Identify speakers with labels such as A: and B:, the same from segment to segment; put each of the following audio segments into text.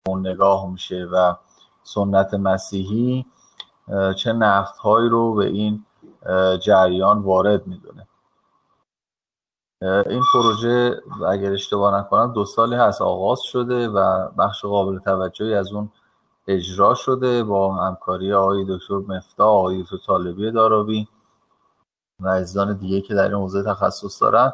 A: اون نگاه میشه و سنت مسیحی چه نقدهایی رو به این جریان وارد میدونه. این پروژه اگر اشتباه نکنم 2 سالی هست آغاز شده و بخش قابل توجهی از اون اجرا شده با همکاری آقای دکتر مفتاح، آقای دکتر طالبی دارابی و عزیزان دیگه که در این حوزه تخصص دارن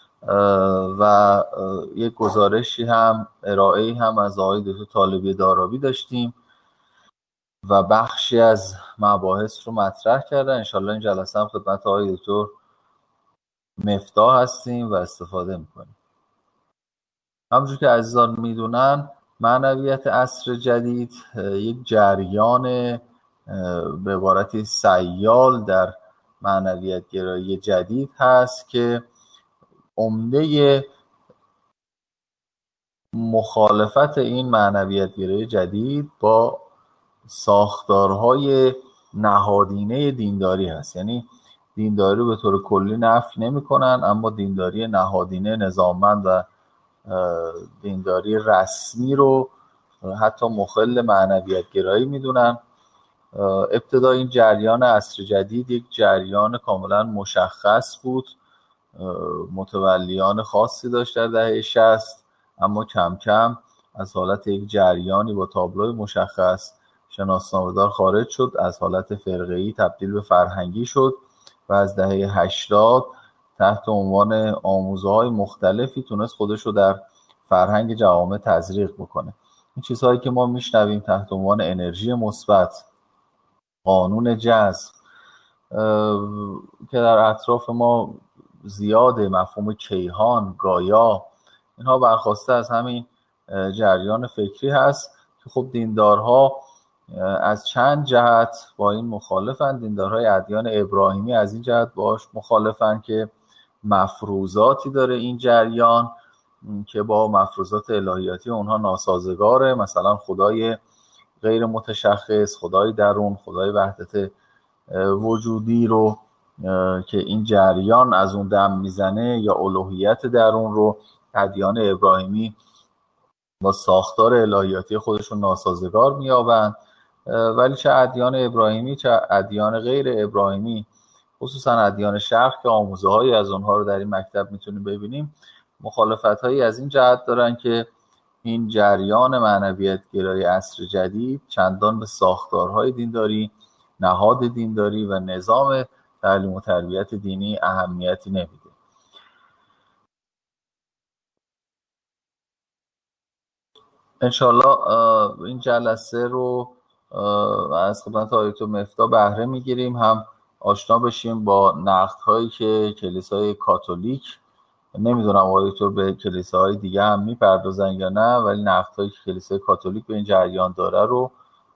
A: و یک گزارشی هم ارائه‌ای هم از آقای دکتر طالبی دارابی داشتیم و بخشی از مباحث رو مطرح کردن. انشالله این جلسه هم خدمت آقای دکتر مفتاح هستیم و استفاده میکنیم. همونجور که عزیزان میدونن معنویت عصر جدید یک جریان به عبارتی سیال در معنویت گرایی جدید هست که عمده مخالفت این معنویت گرایی جدید با ساختارهای نهادینه دینداری هست. یعنی دینداری رو به طور کلی نفی نمی کنن، اما دینداری نهادینه نظاممند و دینداری رسمی رو حتی مخل معنویت گرایی میدونن. ابتدا این جریان عصر جدید یک جریان کاملا مشخص بود، متولیان خاصی داشت در دهه 60، اما کم کم از حالت یک جریانی با تابلوی مشخص شناسنامه‌دار خارج شد، از حالت فرقه‌ای تبدیل به فرهنگی شد و از دهه 80 تحت عنوان آموزه‌های مختلفی تونست خودش رو در فرهنگ جوامع تزریق بکنه. این چیزهایی که ما میشنویم تحت عنوان انرژی مثبت، قانون جذب که در اطراف ما زیاده، مفهوم کیهان، گایا، اینها برخواسته از همین جریان فکری هست که خب دیندارها از چند جهت با این مخالفن. دیندارهای ادیان ابراهیمی از این جهت باش مخالفن که مفروضاتی داره این جریان که با مفروضات الهیاتی اونها ناسازگاره، مثلا خدای غیر متشخص، خدای درون، خدای وحدت وجودی رو که این جریان از اون دم میزنه، یا الوهیت درون رو ادیان ابراهیمی با ساختار الهیاتی خودشون ناسازگار میابند. ولی چه ادیان ابراهیمی چه ادیان غیر ابراهیمی، خصوصا ادیان شرق که آموزه هایی از اونها رو در این مکتب میتونیم ببینیم، مخالفت هایی از این جهت دارن که این جریان معنویت گرای عصر جدید چندان به ساختارهای دینداری، نهاد دینداری و نظام تعلیم و تربیت دینی اهمیتی نمیده. انشالله این جلسه رو از خدمت آقای دکتر مفتاح بهره میگیریم، هم آشنا بشیم با نقدهایی که کلیسای کاتولیک، نمیدونم آقای دکتر به کلیساهای دیگه هم میپردازن یا نه، ولی نقدهایی که کلیسای کاتولیک به این جریان داره رو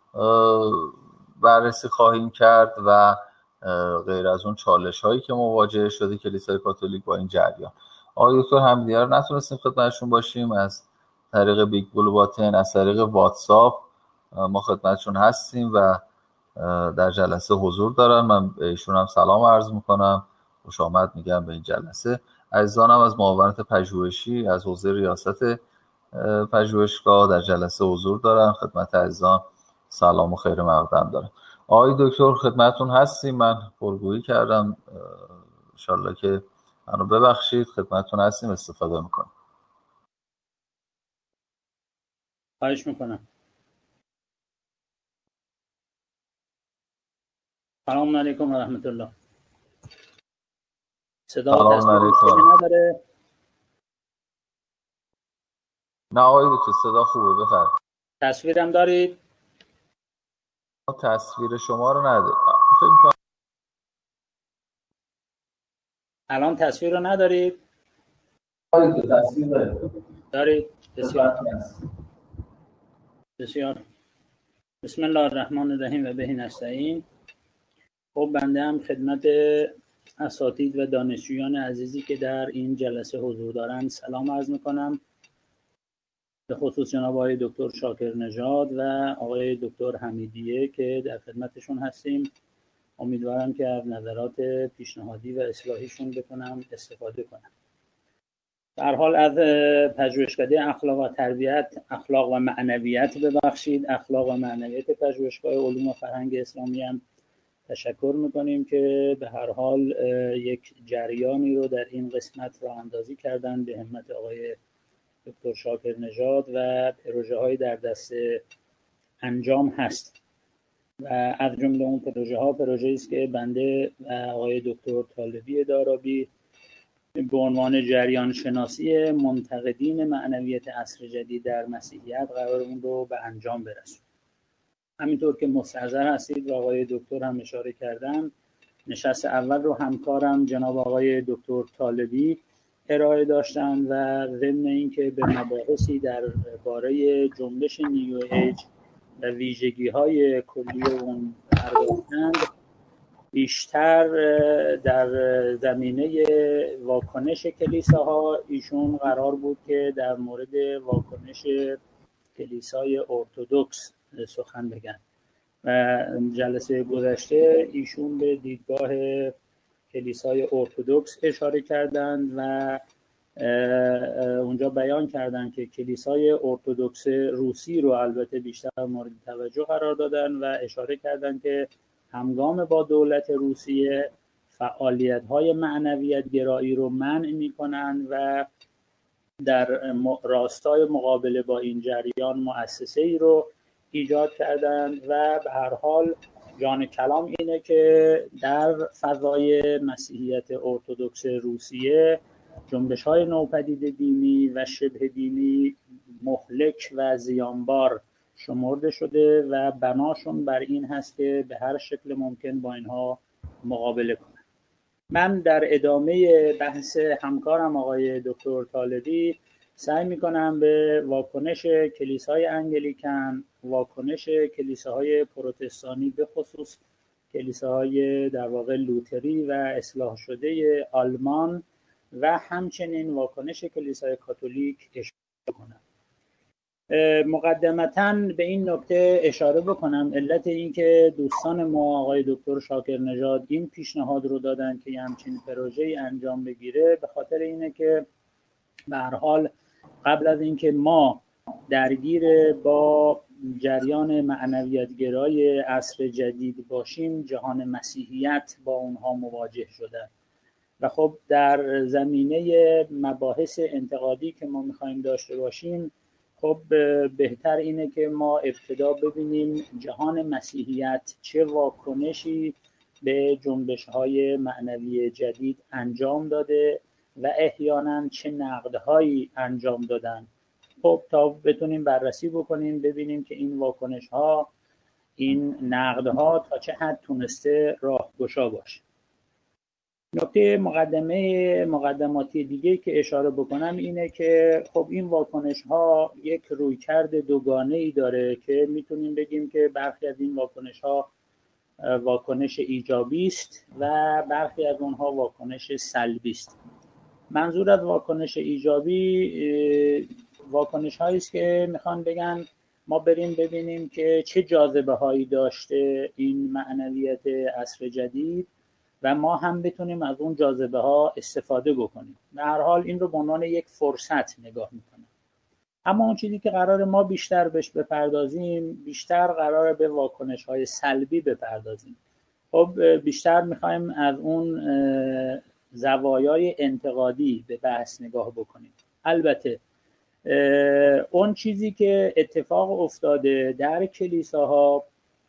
A: بررسی خواهیم کرد و غیر از اون چالش هایی که مواجه شده کلیسای کاتولیک با این جریان. آقای دکتر همدیگه رو نتونستیم خدمتشون باشیم، از طریق بیگ بلو باتن، از طریق واتساپ ما خدمتشون هستیم و در جلسه حضور دارن. من بهشون هم سلام عرض میکنم، خوش آمد میگم به این جلسه. عزیزانم از معاونت پژوهشی از حوزه ریاست پژوهشگاه در جلسه حضور دارن، خدمت عزیزان سلام و خیر مقدم دارم. آقای دکتر خدمتون هستیم، من پرگویی کردم، انشالله که منو ببخشید، خدمتون هستیم، استفاده میکنم.
B: خواهش میکنم. سلام علیکم و رحمت الله. صدا و تصویر نداره؟
A: نه آقای دکتر صدا خوبه، بفرمایید.
B: تصویرم دارید؟
A: تصویر شما رو نداره.
B: الان تصویر رو ندارید؟
A: آقای دکتر تصویر
B: دارید؟ بسیار. بسم الله الرحمن الرحیم و به نستعین. خب بنده هم خدمت اساتید و دانشجویان عزیزی که در این جلسه حضور دارند سلام عرض میکنم، به خصوص جناب آقای دکتر شاکر نژاد و آقای دکتر حمیدیه که در خدمتشون هستیم. امیدوارم که از نظرات پیشنهادی و اصلاحیشون بتونم استفاده کنم. در حال از پژوهشکده اخلاق و تربیت، اخلاق و معنویت اخلاق و معنویت پژوهشگاه علوم و فرهنگ اسلامی هم تشکر میکنیم که به هر حال یک جریانی رو در این قسمت راه اندازی کردن به همت آقای دکتر شاکر نژاد و پروژه های در دست انجام هست و از جمله اون پروژه است که بنده و آقای دکتر طالبی دارابی به عنوان جریان شناسی منتقدین معنویت عصر جدید در مسیحیت قرار اون رو به انجام برسونیم. همینطور که مستحضر هستید و آقای دکتر هم اشاره کردن، نشست اول رو همکارم جناب آقای دکتر طالبی ارائه داشتن و ضمن اینکه به مباحثی درباره جنبش نیو ایج و ویژگی‌های کلی اون پرداختند، بیشتر در زمینه واکنش کلیساها ایشون قرار بود که در مورد واکنش کلیسای ارتدوکس سخن بگن و جلسه گذشته ایشون به دیدگاه کلیسای ارتدوکس اشاره کردند و اونجا بیان کردند که کلیسای ارتدوکس روسی رو البته بیشتر مورد توجه قرار دادن و اشاره کردند که همگام با دولت روسیه فعالیت‌های معنویت گرایی رو منع می‌کنند و در راستای مقابله با این جریان مؤسسه‌ای رو ایجاد کردند و به هر حال جان کلام اینه که در فضای مسیحیت ارتدوکس روسیه جنبش‌های نوپدید دینی و شبه دینی مهلک و زیانبار شمرده شده و بناشون بر این هست که به هر شکل ممکن با اینها مقابله کنن. من در ادامه بحث همکارم آقای دکتر طالبی سعی میکنم به واکنش کلیسای انگلیکن، واکنش کلیساهای پروتستانی به خصوص کلیساهای در واقع لوتری و اصلاح شده آلمان و همچنین واکنش کلیسای کاتولیک اشاره کنم. مقدمتاً به این نکته اشاره بکنم علت این که دوستان ما آقای دکتر شاکر نژاد این پیشنهاد رو دادن که همچین پروژه‌ای انجام بگیره به خاطر اینه که به هر حال قبل از اینکه ما درگیر با جریان معنویت‌گرای عصر جدید باشیم جهان مسیحیت با اونها مواجه شده و خب در زمینه مباحث انتقادی که ما می‌خوایم داشته باشیم خب بهتر اینه که ما ابتدا ببینیم جهان مسیحیت چه واکنشی به جنبش‌های معنوی جدید انجام داده و احیانا چه نقدهایی انجام دادن. خب تا بتونیم بررسی بکنیم ببینیم که این واکنش‌ها، این نقدها تا چه حد تونسته راهگشا باشه. نکته مقدماتی دیگه که اشاره بکنم اینه که خب این واکنش‌ها یک رویکرد دوگانه‌ای داره که میتونیم بگیم که برخی از این واکنش‌ها واکنش ایجابی است و برخی از اونها واکنش سلبی است. منظور از واکنش ایجابی واکنش هایی است که میخوان بگن ما بریم ببینیم که چه جاذبه هایی داشته این معنویت عصر جدید و ما هم بتونیم از اون جاذبه ها استفاده بکنیم. به هر حال این رو به عنوان یک فرصت نگاه میکنم. اما اون چیزی که قرار ما بیشتر بهش بپردازیم، بیشتر قرار به واکنش های سلبی بپردازیم. خب بیشتر میخوایم از اون زوایای انتقادی به بحث نگاه بکنیم. البته اون چیزی که اتفاق افتاده در کلیساها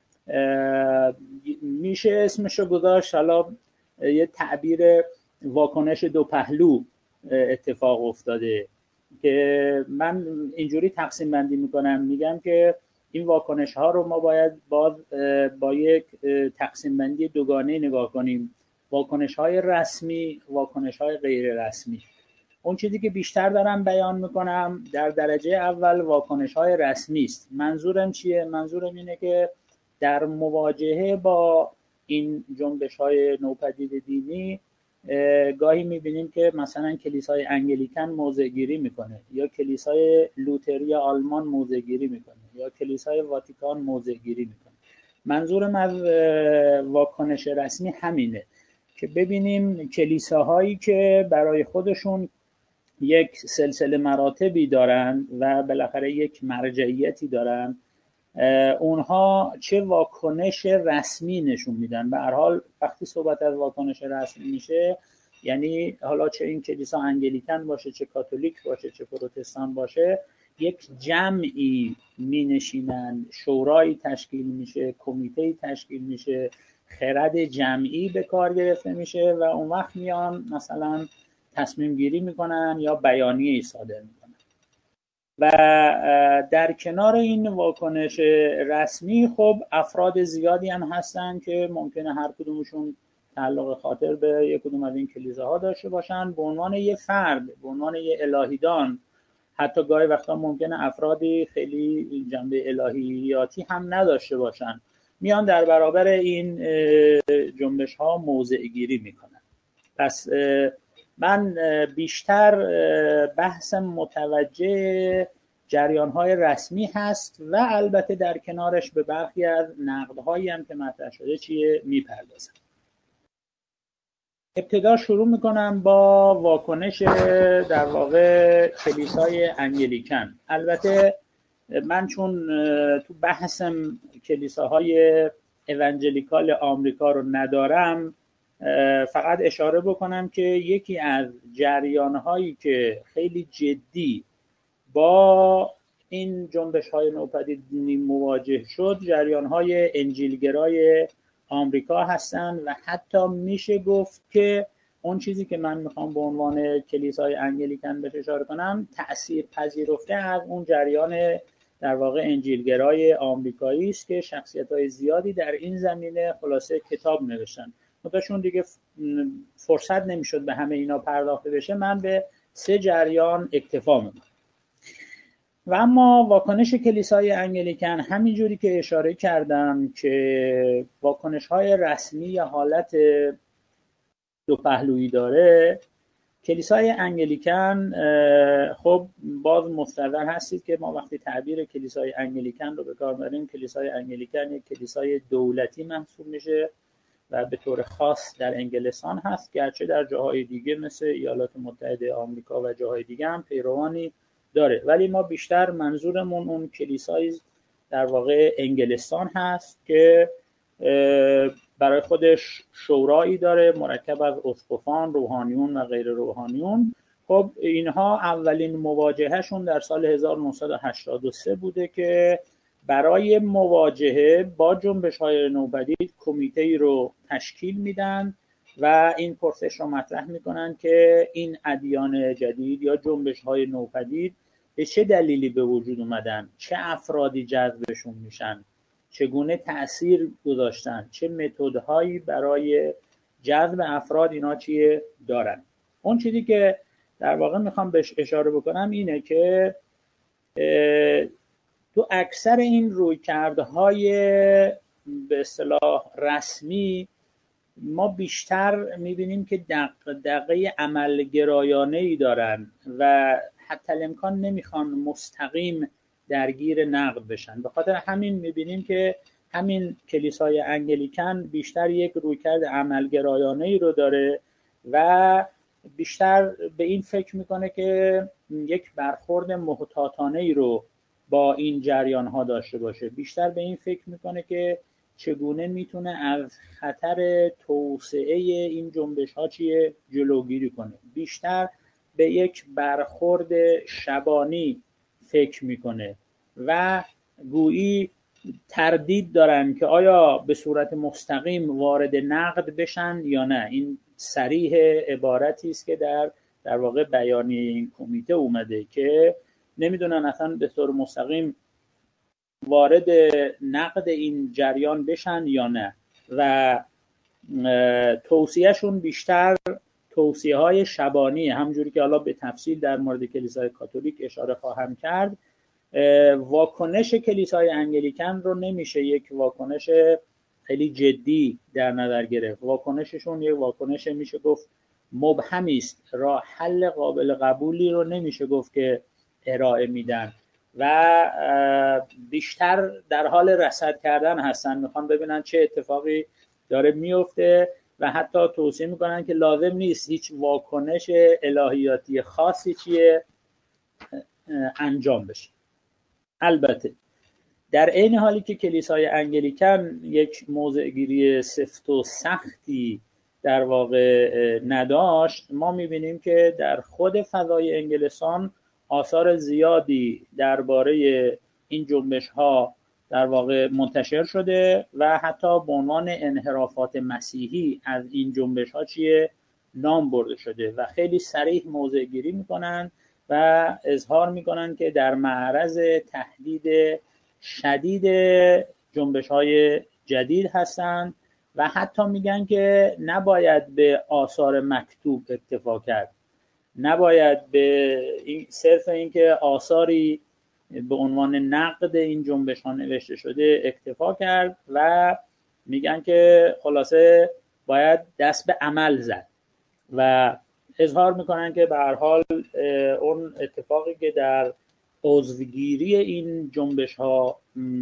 B: میشه اسمشو گذاشت، حالا یه تعبیر واکنش دو پهلو اتفاق افتاده که من اینجوری تقسیم بندی میکنم، میگم که این واکنش ها رو ما باید با یک تقسیم بندی دوگانه نگاه کنیم: واکنش های رسمی، واکنش های غیر رسمی. اون چیزی که بیشتر دارم بیان میکنم در درجه اول واکنش های رسمی است. منظورم چیه؟ منظورم اینه که در مواجهه با این جنبش های نوپدید دینی گاهی میبینیم که مثلا کلیسای انگلیکن موضع گیری میکنه یا کلیسای لوتری آلمان موضع گیری میکنه یا کلیسای واتیکان موضع گیری میکنه. منظورم از واکنش رسمی همینه که ببینیم کلیساهایی که برای خودشون یک سلسله مراتبی دارن و بالاخره یک مرجعیتی دارن، اونها چه واکنش رسمی نشون میدن. به هر حال وقتی صحبت از واکنش رسمی میشه، یعنی حالا چه این کلیسا انگلیکن باشه، چه کاتولیک باشه، چه پروتستان باشه، یک جمعی می نشینن، شورایی تشکیل میشه، کمیته‌ای تشکیل میشه، خرد جمعی به کار گرفته میشه و اون وقت میان مثلا تصمیم گیری میکنن یا بیانیه‌ای صادر میکنن. و در کنار این واکنش رسمی خب افراد زیادی هم هستن که ممکنه هر کدومشون تعلق خاطر به یک کدوم از این کلیساها داشته باشن به عنوان یه فرد، به عنوان یه الهیدان. حتی گاهی وقتا ممکنه افرادی خیلی جنبه الهیاتی هم نداشته باشن، میان در برابر این جنبش ها موضع گیری میکنن. پس من بیشتر بحثم متوجه جریان‌های رسمی هست و البته در کنارش به برخی از نقدهایی هم که مطرح شده چیه میپردازم. ابتدا شروع میکنم با واکنش در واقع کلیسای انگلیکن. البته من چون تو بحثم کلیساهای اونجلیکال آمریکا رو ندارم، فقط اشاره بکنم که یکی از جریان‌هایی که خیلی جدی با این جنبش‌های نوپدید دینی مواجه شد جریان‌های انجیلگرای آمریکا هستن و حتی میشه گفت که اون چیزی که من میخوام به عنوان کلیسای انگلیکن بهش اشاره کنم تأثیر پذیرفته از اون جریان در واقع انجیلگرای آمریکایی است که شخصیت‌های زیادی در این زمینه خلاصه کتاب نوشتن. متأسفانه دیگه فرصت نمیشد به همه اینا پرداخته بشه، من به 3 جریان اکتفا میکنم. و اما واکنش کلیسای انگلیکن همینجوری که اشاره کردم که واکنش‌های رسمی یا حالت دو پهلویی داره، کلیسای انگلیکن خب باز مستحضر هستید که ما وقتی تعبیر کلیسای انگلیکن رو به کار می‌بریم، کلیسای انگلیکن یک کلیسای دولتی محسوب میشه و به طور خاص در انگلستان هست، گرچه در جاهای دیگه مثل ایالات متحده آمریکا و جاهای دیگه هم پیروانی داره، ولی ما بیشتر منظورمون اون کلیسای در واقع انگلستان هست که برای خودش شورایی داره مرکب از اسقفان، روحانیون و غیر روحانیون. خب اینها اولین مواجههشون در سال 1983 بوده که برای مواجهه با جنبش‌های نوپدید کمیته‌ای رو تشکیل میدن و این پرسش رو مطرح میکنن که این ادیان جدید یا جنبش‌های نوپدید به چه دلیلی به وجود اومدن، چه افرادی جذبشون میشن، چگونه تأثیر گذاشتن، چه متدهایی برای جذب افراد اینا چیه دارن. اون چیزی که در واقع میخوام بهش اشاره بکنم اینه که تو اکثر این رویکردهای به اصطلاح رسمی ما بیشتر میبینیم که دغدغه عملگرایانه‌ای دارن و حتی الامکان نمیخوان مستقیم درگیر نقد بشن. به خاطر همین میبینیم که همین کلیسای انگلیکن بیشتر یک رویکرد عملگرایانه‌ای رو داره و بیشتر به این فکر میکنه که یک برخورد محتاطانه‌ای رو با این جریان ها داشته باشه، بیشتر به این فکر میکنه که چگونه میتونه از خطر توسعه این جنبش ها چیه جلوگیری کنه، بیشتر به یک برخورد شبانی فکر میکنه و گویی تردید دارن که آیا به صورت مستقیم وارد نقد بشن یا نه. این صریح عبارتی است که در واقع بیانیه این کمیته اومده که نمیدونن اصلا به طور مستقیم وارد نقد این جریان بشن یا نه و توصیهشون بیشتر توصیه های شبانی، همونجوری که حالا به تفصیل در مورد کلیسای کاتولیک اشاره خواهم کرد. واکنش کلیسای انگلیکن رو نمیشه یک واکنش خیلی جدی در نظر گرفت. واکنششون یک واکنش میشه گفت مبهمی است، راه حل قابل قبولی رو نمیشه گفت که ارائه میدن و بیشتر در حال رصد کردن هستن، میخوان ببینن چه اتفاقی داره میفته و حتی توصیه میکنن که لازم نیست هیچ واکنش الهیاتی خاصی انجام بشه. البته در عین حالی که کلیسای انگلیکن یک موضع‌گیری سفت و سختی در واقع نداشت، ما میبینیم که در خود فضای انگلستان آثار زیادی درباره این جنبش ها در واقع منتشر شده و حتی به عنوان انحرافات مسیحی از این جنبش ها نام برده شده و خیلی صریح موضع گیری میکنن و اظهار میکنن که در معرض تهدید شدید جنبش های جدید هستند و حتی میگن که نباید به آثار مکتوب اکتفا کرد، نباید به صرف اینکه آثاری به عنوان نقد این جنبش ها نوشته شده اکتفا کرد و میگن که خلاصه باید دست به عمل زد و اظهار میکنن که به هر حال اون اتفاقی که در عضوگیری این جنبش ها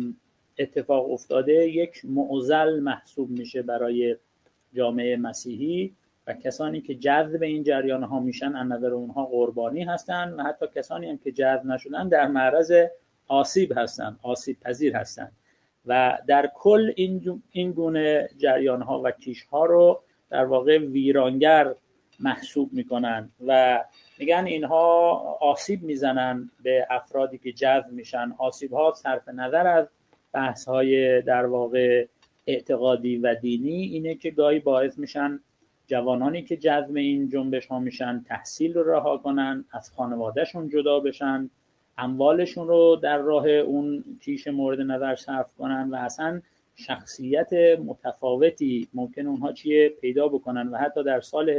B: اتفاق افتاده یک معضل محسوب میشه برای جامعه مسیحی و کسانی که جذب این جریان ها میشن از نظر اونها قربانی هستن و حتی کسانی هم که جذب نشدن در معرض آسیب هستن، آسیب پذیر هستن و در کل این گونه جریان ها و کیش ها رو در واقع ویرانگر محسوب میکنن و میگن اینها آسیب میزنن به افرادی که جذب میشن. آسیب ها صرف نظر از بحث های در واقع اعتقادی و دینی اینه که گاهی باعث میشن جوانانی که جذب این جنبش ها میشن تحصیل رو رها کنن، از خانوادهشون جدا بشن، اموالشون رو در راه اون کیش مورد نظر صرف کنن و اصلا شخصیت متفاوتی ممکن اونها پیدا بکنن. و حتی در سال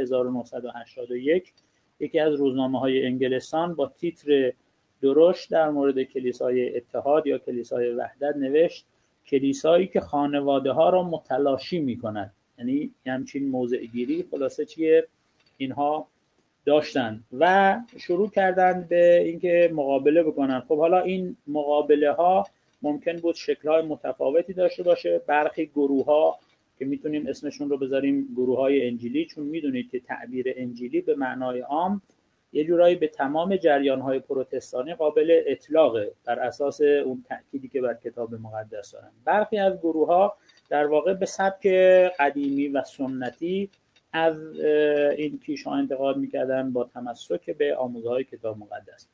B: 1981 یکی از روزنامه‌های انگلستان با تیتر درشت در مورد کلیسای اتحاد یا کلیسای وحدت نوشت کلیسایی که خانواده ها را متلاشی می‌کند. یعنی همچین موضع گیری خلاصه اینها داشتن و شروع کردن به اینکه مقابله بکنن. خب حالا این مقابله ها ممکن بود شکل‌های متفاوتی داشته باشه. برخی گروه ها که میتونیم اسمشون رو بذاریم گروه های انجیلی، چون میدونید که تعبیر انجیلی به معنای عام یه جورایی به تمام جریان های پروتستانی قابل اطلاقه بر اساس اون تأکیدی که بر کتاب مقدس دارن. برخی از گروه ها در واقع به سبک قدیمی و سنتی از این کیش ها انتقاد میکردن با تمسک به آموزهای کتاب مقدس.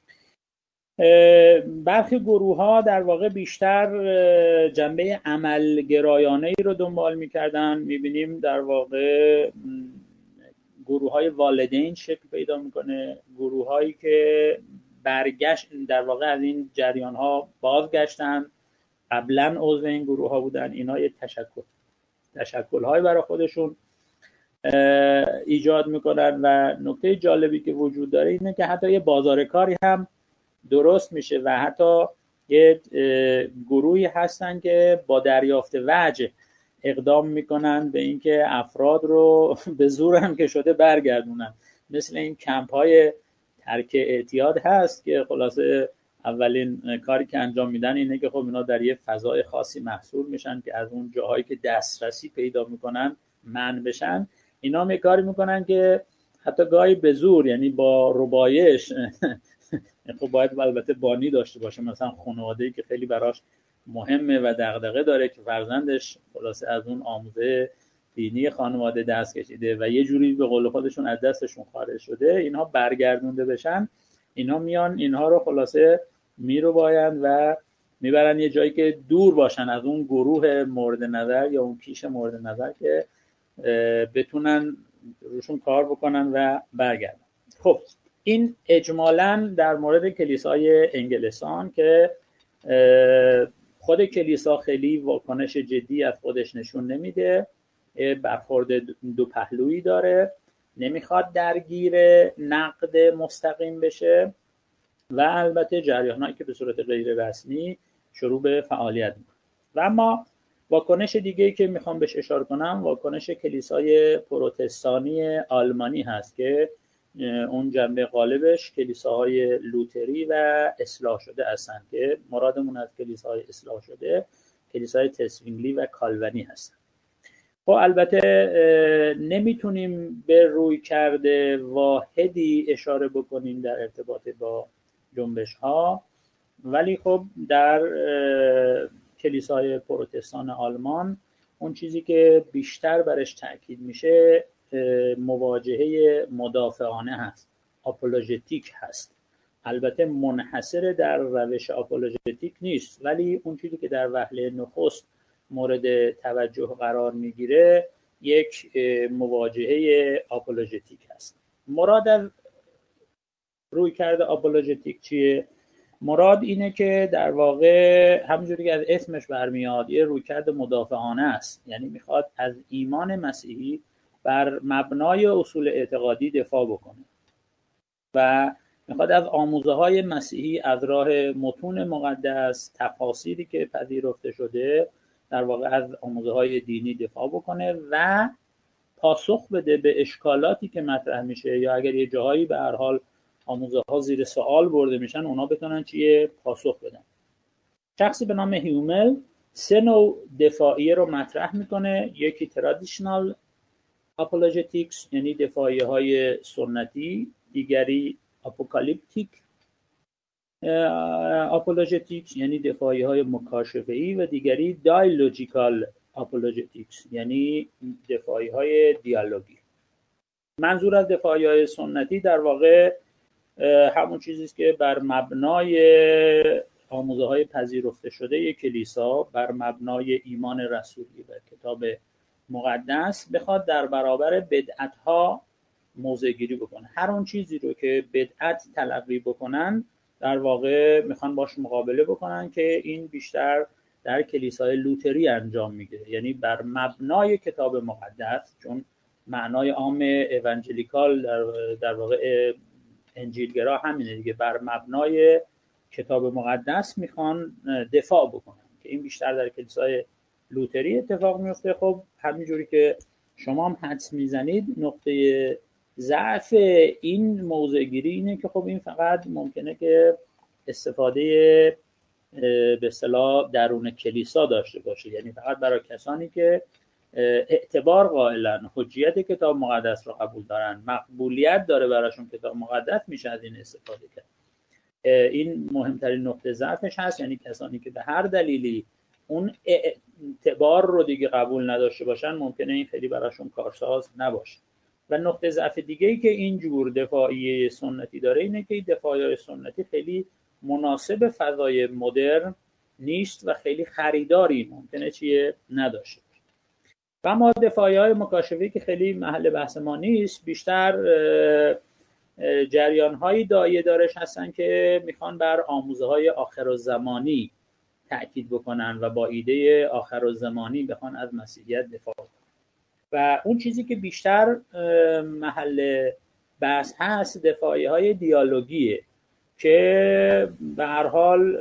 B: برخی گروه ها در واقع بیشتر جنبه عملگرایانه ای رو دنبال میکردن. میبینیم در واقع گروه های والدین شکل پیدا میکنه، گروه هایی که برگشت در واقع از این جریان ها بازگشتن، قبلا عضو این گروه ها بودن، اینا یه تشکل های برای خودشون ایجاد میکنن و نکته جالبی که وجود داره اینه که حتی یه بازار کاری هم درست میشه و حتی یه گروهی هستن که با دریافت وجه اقدام میکنن به اینکه افراد رو به زور هم که شده برگردونن. مثل این کمپ های ترک اعتیاد هست که خلاصه اولین کاری که انجام میدن اینه که خب اینا در یه فضای خاصی محصول میشن که از اون جاهایی که دسترسی پیدا میکنن منع بشن. اینا هم کاری میکنن که حتی گاهی به زور، یعنی با ربایش خب باید البته بانی داشته باشه، مثلا خانواده‌ای که خیلی براش مهمه و دغدغه داره که فرزندش خلاصه از اون آموزه دینی خانواده دست کشیده و یه جوری به قول خودشون از دستشون خارج شده، اینها برگردونده بشن، اینا میان اینها رو خلاصه میربایند و میبرن یه جایی که دور باشن از اون گروه مورد نظر یا اون کیش مورد نظر که بتونن روشون کار بکنن و برگردن. خب این اجمالاً در مورد کلیسای انگلستان که خود کلیسا خیلی واکنش جدی از خودش نشون نمیده، برخورد دو پهلویی داره، نمیخواد درگیر نقد مستقیم بشه و البته جریانایی که به صورت غیر رسمی شروع به فعالیت میکنه. و اما واکنش دیگه که میخوام بهش اشاره کنم واکنش کلیسای پروتستانی آلمانی هست که اون جنبه غالبش کلیساهای لوتری و اصلاح شده هستن که مرادمون از کلیساهای اصلاح شده کلیسای تسوینگلی و کالونی هستن. خب البته نمیتونیم به رویکرد واحدی اشاره بکنیم در ارتباط با جنبش ها، ولی خب در کلیسای پروتستان آلمان اون چیزی که بیشتر برش تاکید میشه مواجهه مدافعانه هست، آپولوژتیک هست. البته منحصر در روش آپولوژتیک نیست، ولی اون چیزی که در وهله نخست مورد توجه قرار میگیره یک مواجهه آپولوژتیک هست. مراد از رویکرد آپولوژتیک چیه؟ مراد اینه که در واقع همونجوری که از اسمش برمیاد یه رویکرد مدافعانه است، یعنی میخواد از ایمان مسیحی بر مبنای اصول اعتقادی دفاع بکنه و میخواد از آموزه های مسیحی از راه متون مقدس، تفاسیری که پذیرفته شده، در واقع از آموزه های دینی دفاع بکنه و پاسخ بده به اشکالاتی که مطرح میشه، یا اگر یه جاهایی به هر حال آموزه ها زیر سوال برده میشن اونا بتونن چیه پاسخ بدن. شخصی به نام هیومل 3 نوع دفاعیه رو مطرح میکنه. یکی ترادیشنال آپولوژتیکس یعنی دفاعیه های سنتی، دیگری اپوکالیپتیک آپولوژتیکس یعنی دفاعیه های مکاشفه‌ای و دیگری دایلوژیکال آپولوژتیکس یعنی دفاعیه های دیالوگی. منظور از دفاعیه های سنتی در واقع همون چیزیست که بر مبنای آموزه های پذیرفته شده کلیسا، بر مبنای ایمان رسولی و کتاب مقدس بخواد در برابر بدعت ها موضع گیری بکنه. هر اون چیزی رو که بدعت تلقی بکنن در واقع میخوان باش مقابله بکنن که این بیشتر در کلیسای لوتری انجام میگیره، یعنی بر مبنای کتاب مقدس، چون معنای عام اونجلیکال در واقع انجیلگرا همینه دیگه، بر مبنای کتاب مقدس میخوان دفاع بکنن که این بیشتر در کلیسای لوتری اتفاق میفته. خب همینجوری که شما هم حدس میزنید نقطه ضعف این موضع گیری اینه که خب این فقط ممکنه که استفاده به اصطلاح درون کلیسا داشته باشه، یعنی فقط برای کسانی که اعتبار قائلن، حجیت کتاب مقدس رو قبول دارن، مقبولیت داره براشون کتاب مقدس، میشه از این استفاده کرد. این مهمترین نقطه ضعفش هست، یعنی کسانی که به هر دلیلی اون اعتبار رو دیگه قبول نداشته باشن ممکنه این خیلی براشون کارساز نباشه. و نقطه ضعف دیگه ای که اینجور دفاعیه سنتی داره اینه که دفاعیه سنتی خیلی مناسب فضای مدرن نیست و خیلی خریداری ممکنه چیه نداشته. و اما دفاعیه‌های مکاشفه‌ای که خیلی محل بحث ما نیست، بیشتر جریان‌های داعیه دارش هستن که میخوان بر آموزه‌های آخرالزمانی تأکید بکنن و با ایده آخرالزمانی بخوان از مسیحیت دفاع کنن. و اون چیزی که بیشتر محل بحث هست دفاعیه‌های دیالوگیه که به هر حال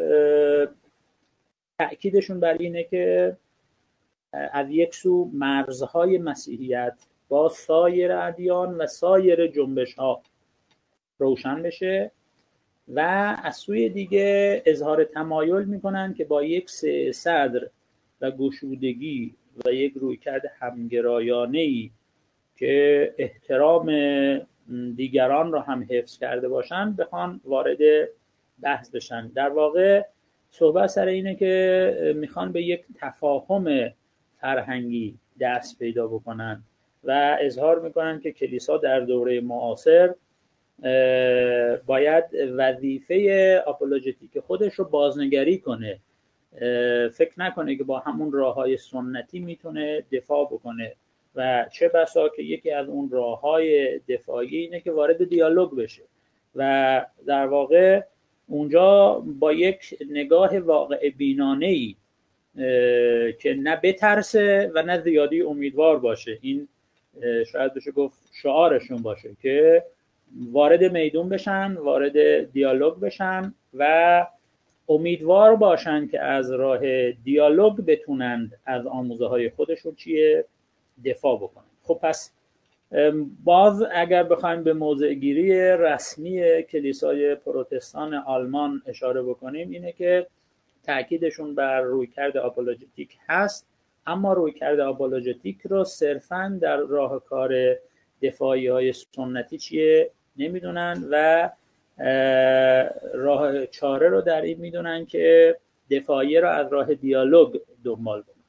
B: تأکیدشون بر اینه که از یک سو مرزهای مسیحیت با سایر ادیان و سایر جنبش‌ها روشن بشه و از سوی دیگه اظهار تمایل میکنن که با یک صدر و گشودگی و یک رویکرد همگرایانه‌ای که احترام دیگران را هم حفظ کرده باشن بخوان وارد بحث بشن. در واقع صحبت سر اینه که میخوان به یک تفاهم فرهنگی دست پیدا بکنن و اظهار میکنن که کلیسا در دوره معاصر باید وظیفه آپولوژتیک خودش رو بازنگری کنه، فکر نکنه که با همون راههای سنتی میتونه دفاع بکنه و چه بسا که یکی از اون راههای دفاعی اینه که وارد دیالوگ بشه و در واقع اونجا با یک نگاه واقع بینانه‌ای که نه بترسه و نه زیادی امیدوار باشه، این شاید بشه گفت شعارشون باشه که وارد میدون بشن، وارد دیالوگ بشن و امیدوار باشن که از راه دیالوگ بتونند از آموزه های خودشون چیه دفاع بکنن. خب پس باز اگر بخوایم به موضع گیری رسمی کلیسای پروتستان آلمان اشاره بکنیم اینه که تأکیدشون بر رویکرد آپولوژتیک هست، اما رویکرد آپولوژتیک رو صرفاً در راهکار دفاعی های سنتی چیه نمیدونن و راه چاره رو در این میدونن که دفاعی رو از راه دیالوگ دنبال کنن.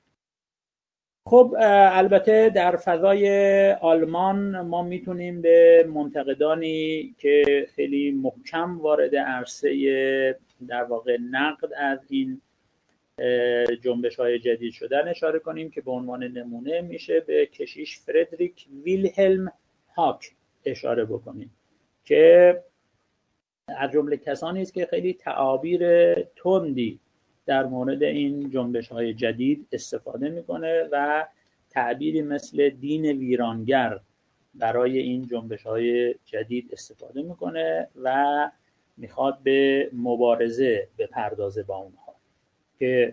B: خب البته در فضای آلمان ما میتونیم به منتقدانی که خیلی محکم وارد عرصه در واقع نقد از این جنبش‌های جدید شدن اشاره کنیم که به عنوان نمونه میشه به کشیش فردریک ویلهلم هاک اشاره بکنیم که از جمله کسانی است که خیلی تعابیر تندی در مورد این جنبش‌های جدید استفاده میکنه و تعبیری مثل دین ویرانگر برای این جنبش‌های جدید استفاده میکنه و میخواد به مبارزه بپردازه با اونها که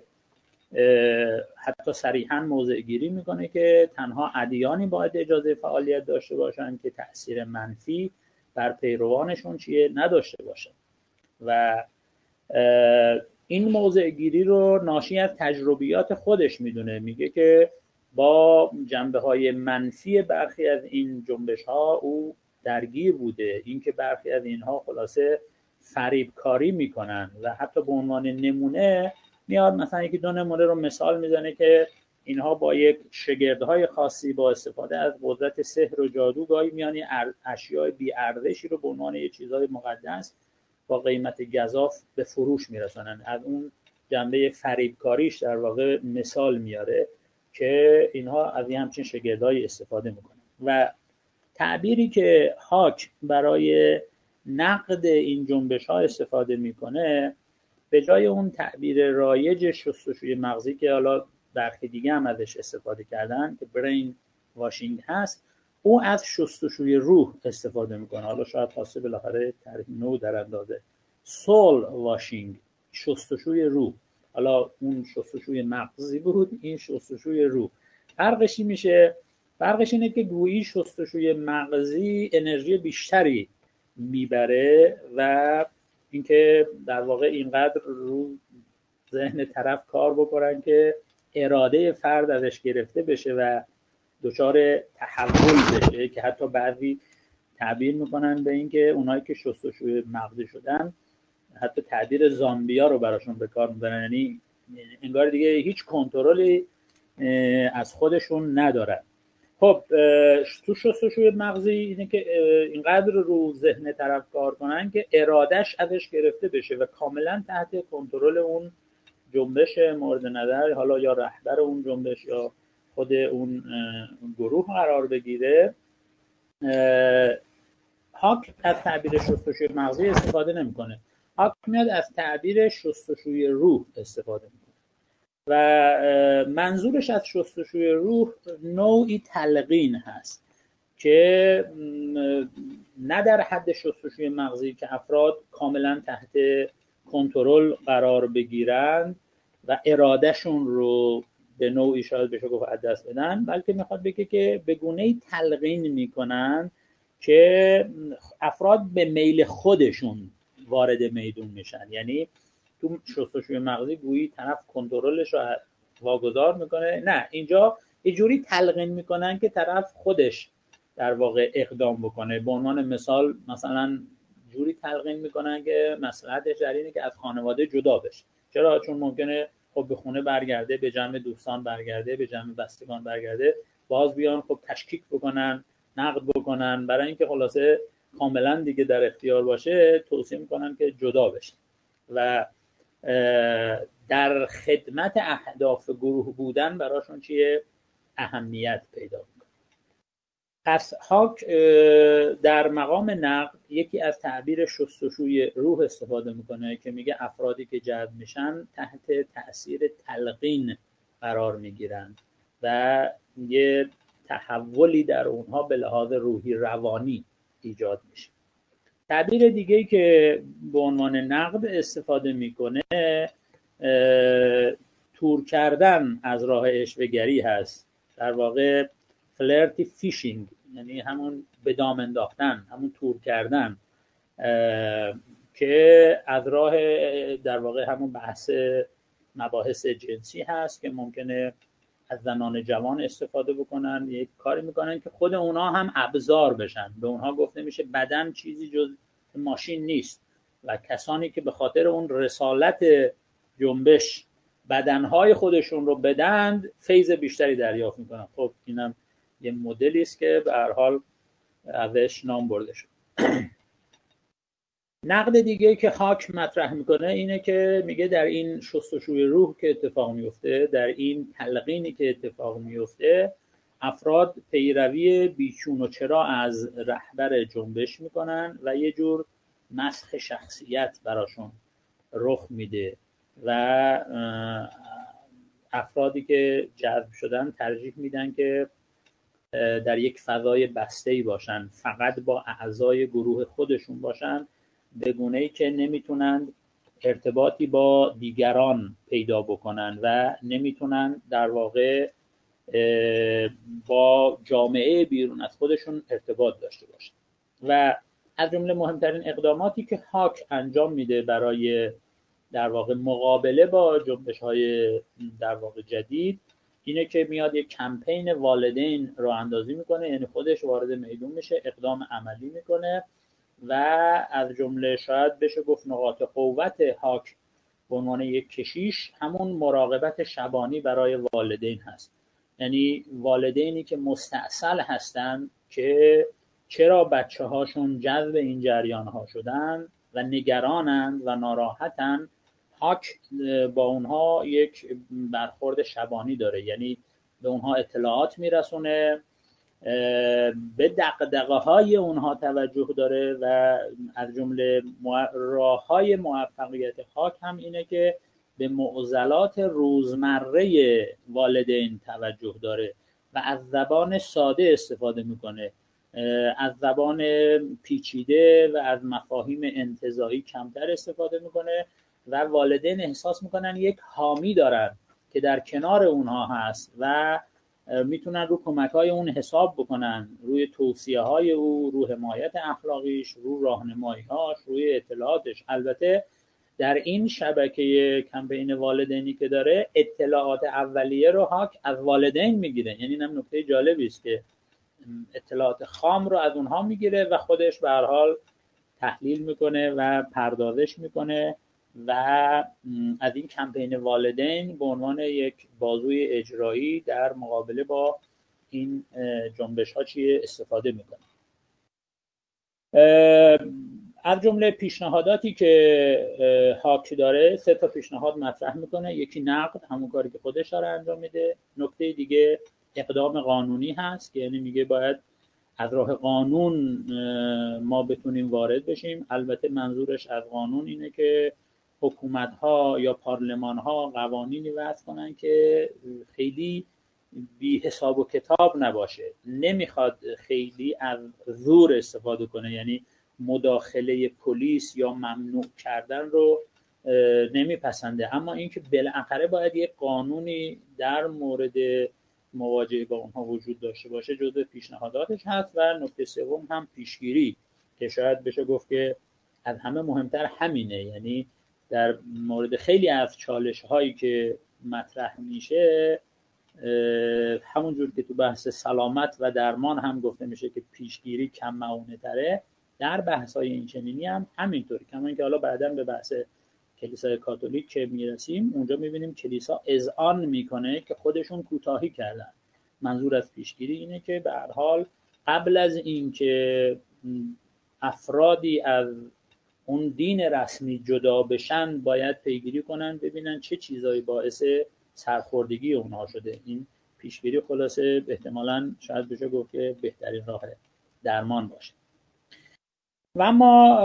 B: حتی صریحاً موضع گیری میکنه که تنها ادیانی باید اجازه فعالیت داشته باشن که تأثیر منفی بر پیروانشون چیه نداشته باشن و این موضع گیری رو ناشی از تجربیات خودش میدونه. میگه که با جنبه‌های منفی برخی از این جنبش‌ها او درگیر بوده، اینکه برخی از اینها خلاصه فریبکاری میکنن و حتی به عنوان نمونه میاد مثلا یکی دو نمونه رو مثال میزنه که اینها با یک شگردهای خاصی با استفاده از قدرت سحر و جادو گاهی میانی اشیاء بی ارزشی رو به عنوان یه چیزهای مقدس با قیمت گزاف به فروش میرسونن. از اون جنبه فریبکاریش در واقع مثال میاره که اینها از همچین شگردهای استفاده میکنن و تعبیری که هاک برای نقد این جنبش ها استفاده میکنه به جای اون تعبیر رایج شستشوی مغزی که حالا برخی دیگه هم ازش استفاده کردن که برین واشینگ هست، او از شستشوی روح استفاده میکنه. حالا شاید خواسته بالاخره تعریف نو در اندازه سول واشینگ، شستشوی روح. حالا اون شستشوی مغزی بود، این شستشوی روح. فرقش میشه، فرقش اینه که گویی شستشوی مغزی انرژی بیشتری میبره و اینکه در واقع اینقدر رو ذهن طرف کار بکنن که اراده فرد ازش گرفته بشه و دچار تحول بشه، که حتی بعضی تعبیر میکنن به این که اونایی که شستشوی مغزی شدن حتی تعبیر زامبیا رو براشون به کار میبرن، یعنی انگار دیگه هیچ کنترلی از خودشون ندارن. خب تو شستشوی مغزی اینه که اینقدر رو ذهن طرف کار کنن که ارادش ازش گرفته بشه و کاملا تحت کنترل اون جنبش مورد نظر، حالا یا رهبر اون جنبش یا خود اون گروه قرار بگیره. هاک از تعبیر شستشوی مغزی استفاده نمیکنه. هاک میاد از تعبیر شستشوی روح استفاده میکنه و منظورش از شستشوی روح نوعی تلقین هست که نه در حد شستشوی مغزی که افراد کاملا تحت کنترل قرار بگیرند و ارادهشون رو به نوعی شاید بشه گفت از دست بدن، بلکه میخواد بگه که به گونه‌ای تلقین میکنن که افراد به میل خودشون وارد میدون میشن. یعنی تو شستشوی مغزی گویی طرف کنترلش رو واگذار میکنه، نه اینجا یه جوری تلقین میکنن که طرف خودش در واقع اقدام بکنه. به عنوان مثال مثلا جوری تلقین میکنن که مصلحتش در اینه که از خانواده جدا بشه. چرا؟ چون ممکنه خب به خونه برگرده، به جمع دوستان برگرده، به جمع بستگان برگرده، باز بیان خب تشکیک بکنن، نقد بکنن، برای اینکه خلاصه کاملا دیگه در اختیار باشه توصیه میکنن که جدا بشه و در خدمت اهداف گروه بودن براشون چیه؟ اهمیت پیدا میکنه. پس هاک در مقام نقد یکی از تعبیر شستشوی روح استفاده میکنه که میگه افرادی که جذب میشن تحت تأثیر تلقین قرار میگیرن و یه تحولی در اونها به لحاظ روحی روانی ایجاد میشه. تعبیر دیگه‌ای که به عنوان نقد استفاده میکنه تور کردن از راه اشوه‌گری هست، در واقع فلرتی فیشینگ، یعنی همون به دام انداختن، همون تور کردن که از راه در واقع همون بحث مباحث جنسی هست که ممکنه از زنان جوان استفاده بکنن، یک کاری میکنن که خود اونها هم ابزار بشن. به اونها گفته میشه بدن چیزی جز ماشین نیست و کسانی که به خاطر اون رسالت جنبش بدنهای خودشون رو بدند فیض بیشتری دریافت میکنن. خب اینم یه مدلی است که به هر حال ازش نام برده شد. نقد دیگه که هاک مطرح میکنه اینه که میگه در این شستشوی روح که اتفاق میفته، در این تلقینی که اتفاق میفته، افراد پیروی بیچون و چرا از رهبر جنبش میکنن و یه جور مسخ شخصیت براشون رخ میده و افرادی که جذب شدن ترجیح میدن که در یک فضای بسته‌ای باشن، فقط با اعضای گروه خودشون باشن، به گونه‌ای که نمیتونن ارتباطی با دیگران پیدا بکنن و نمیتونن در واقع با جامعه بیرون از خودشون ارتباط داشته باشن. و از جمله مهمترین اقداماتی که هاک انجام میده برای در واقع مقابله با جنبش‌های در واقع جدید اینه که میاد یک کمپین والدین رو اندازی میکنه، یعنی خودش وارد میدون میشه، اقدام عملی میکنه و از جمله شاید بشه گفت نقاط قوت هاک به عنوان یک کشیش همون مراقبت شبانی برای والدین هست. یعنی والدینی که مستعسل هستن که چرا بچه هاشون جذب این جریان ها شدن و نگرانن و ناراحتن، هاک با اونها یک برخورد شبانی داره، یعنی به اونها اطلاعات میرسونه، به دغدغه های اونها توجه داره و از جمله راه های موفقیت هاک هم اینه که به معضلات روزمره والدین توجه داره و از زبان ساده استفاده میکنه، از زبان پیچیده و از مفاهیم انتزاعی کمتر استفاده میکنه و والدین احساس میکنن یک حامی دارن که در کنار اونها هست و میتونن رو کمک‌های اون حساب بکنن، روی توصیه‌های او، رو حمایت اخلاقیش، رو راهنمایی‌هاش، روی اطلاعاتش. البته در این شبکه کمپین والدینی که داره اطلاعات اولیه رو هاک از والدین میگیره، یعنی اینم نکته جالبی است که اطلاعات خام رو از اونها میگیره و خودش به هر حال تحلیل میکنه و پردازش میکنه و از این کمپین والدین به عنوان یک بازوی اجرایی در مقابله با این جنبش ها چیه استفاده میکنه. از جمله پیشنهاداتی که هاک داره 3 تا پیشنهاد مطرح میکنه. یکی نقد، همون کاری که خودش داره انجام میده. نکته دیگه اقدام قانونی هست که یعنی میگه باید از راه قانون ما بتونیم وارد بشیم. البته منظورش از قانون اینه که حکومت ها یا پارلمان ها قوانینی وضع کنن که خیلی بی حساب و کتاب نباشه، نمیخواد خیلی از زور استفاده کنه، یعنی مداخله پلیس یا ممنوع کردن رو نمیپسنده، اما اینکه بالاخره باید یک قانونی در مورد مواجهه با اونها وجود داشته باشه جزو پیشنهاداتش هست. و نکته سوم هم پیشگیری که شاید بشه گفت که از همه مهمتر همینه، یعنی در مورد خیلی از چالش هایی که مطرح میشه همونجور که تو بحث سلامت و درمان هم گفته میشه که پیشگیری کم معونه تره، در بحث های این چنینی هم همینطوری. کما اینکه حالا بعداً به بحث کلیسای کاتولیک که میرسیم اونجا میبینیم کلیسا اذعان میکنه که خودشون کوتاهی کردن. منظور از پیشگیری اینه که به هر حال قبل از این که افرادی از اون دین رسمی جدا بشن باید پیگیری کنن ببینن چه چیزایی باعث سرخوردگی اونها شده. این پیشگیری خلاصه احتمالاً شاید بشه گفت که بهترین راه درمان باشه. و اما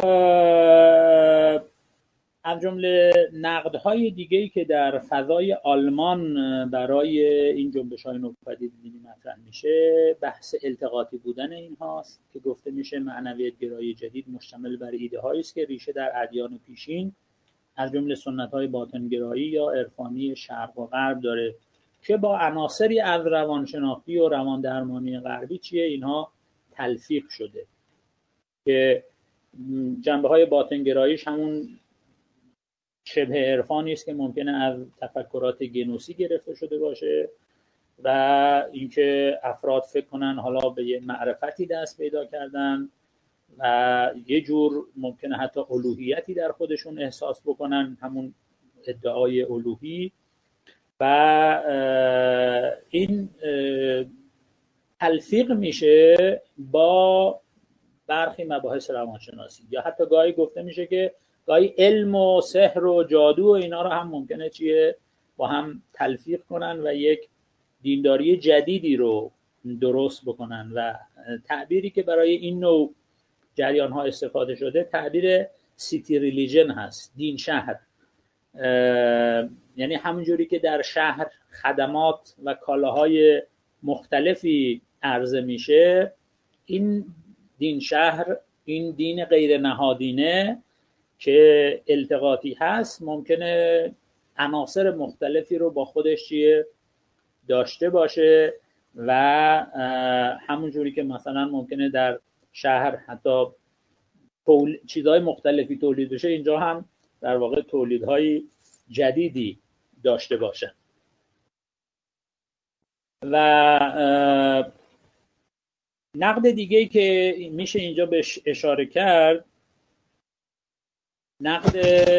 B: از جمله نقدهای دیگه‌ای که در فضای آلمان برای این جنبش‌های نوپدید دینی مطرح میشه بحث التقاطی بودن این هاست که گفته میشه معنویت گرایی جدید مشتمل بر ایده‌هایی است که ریشه در ادیان پیشین از جمله سنت‌های باطن‌گرایی یا عرفانی شرق و غرب داره که با عناصری از روانشناختی و روان درمانی غربی اینها تلفیق شده که جنبه‌های باطن‌گراییش همون شبه عرفانی است که ممکنه از تفکرات گنوسی گرفته شده باشه و اینکه افراد فکر کنن حالا به یه معرفتی دست پیدا کردن و یه جور ممکنه حتی الوهیتی در خودشون احساس بکنن، همون ادعای الوهی. و این تلفیق میشه با برخی مباحث روانشناسی، یا حتی گاهی گفته میشه که گاهی علم و سحر و جادو و اینا رو هم ممکنه با هم تلفیق کنن و یک دینداری جدیدی رو درست بکنن. و تعبیری که برای این نوع جریان ها استفاده شده تعبیر سیتی ریلیجن هست، دین شهر. یعنی همونجوری که در شهر خدمات و کالاهای مختلفی عرضه میشه، این دین شهر، این دین غیر نهادینه که التقاطی هست، ممکنه عناصر مختلفی رو با خودش داشته باشه و همونجوری که مثلا ممکنه در شهر حتی چیزهای مختلفی تولید بشه، اینجا هم در واقع تولیدهای جدیدی داشته باشه. و نقد دیگه‌ای که میشه اینجا بهش اشاره کرد، نقد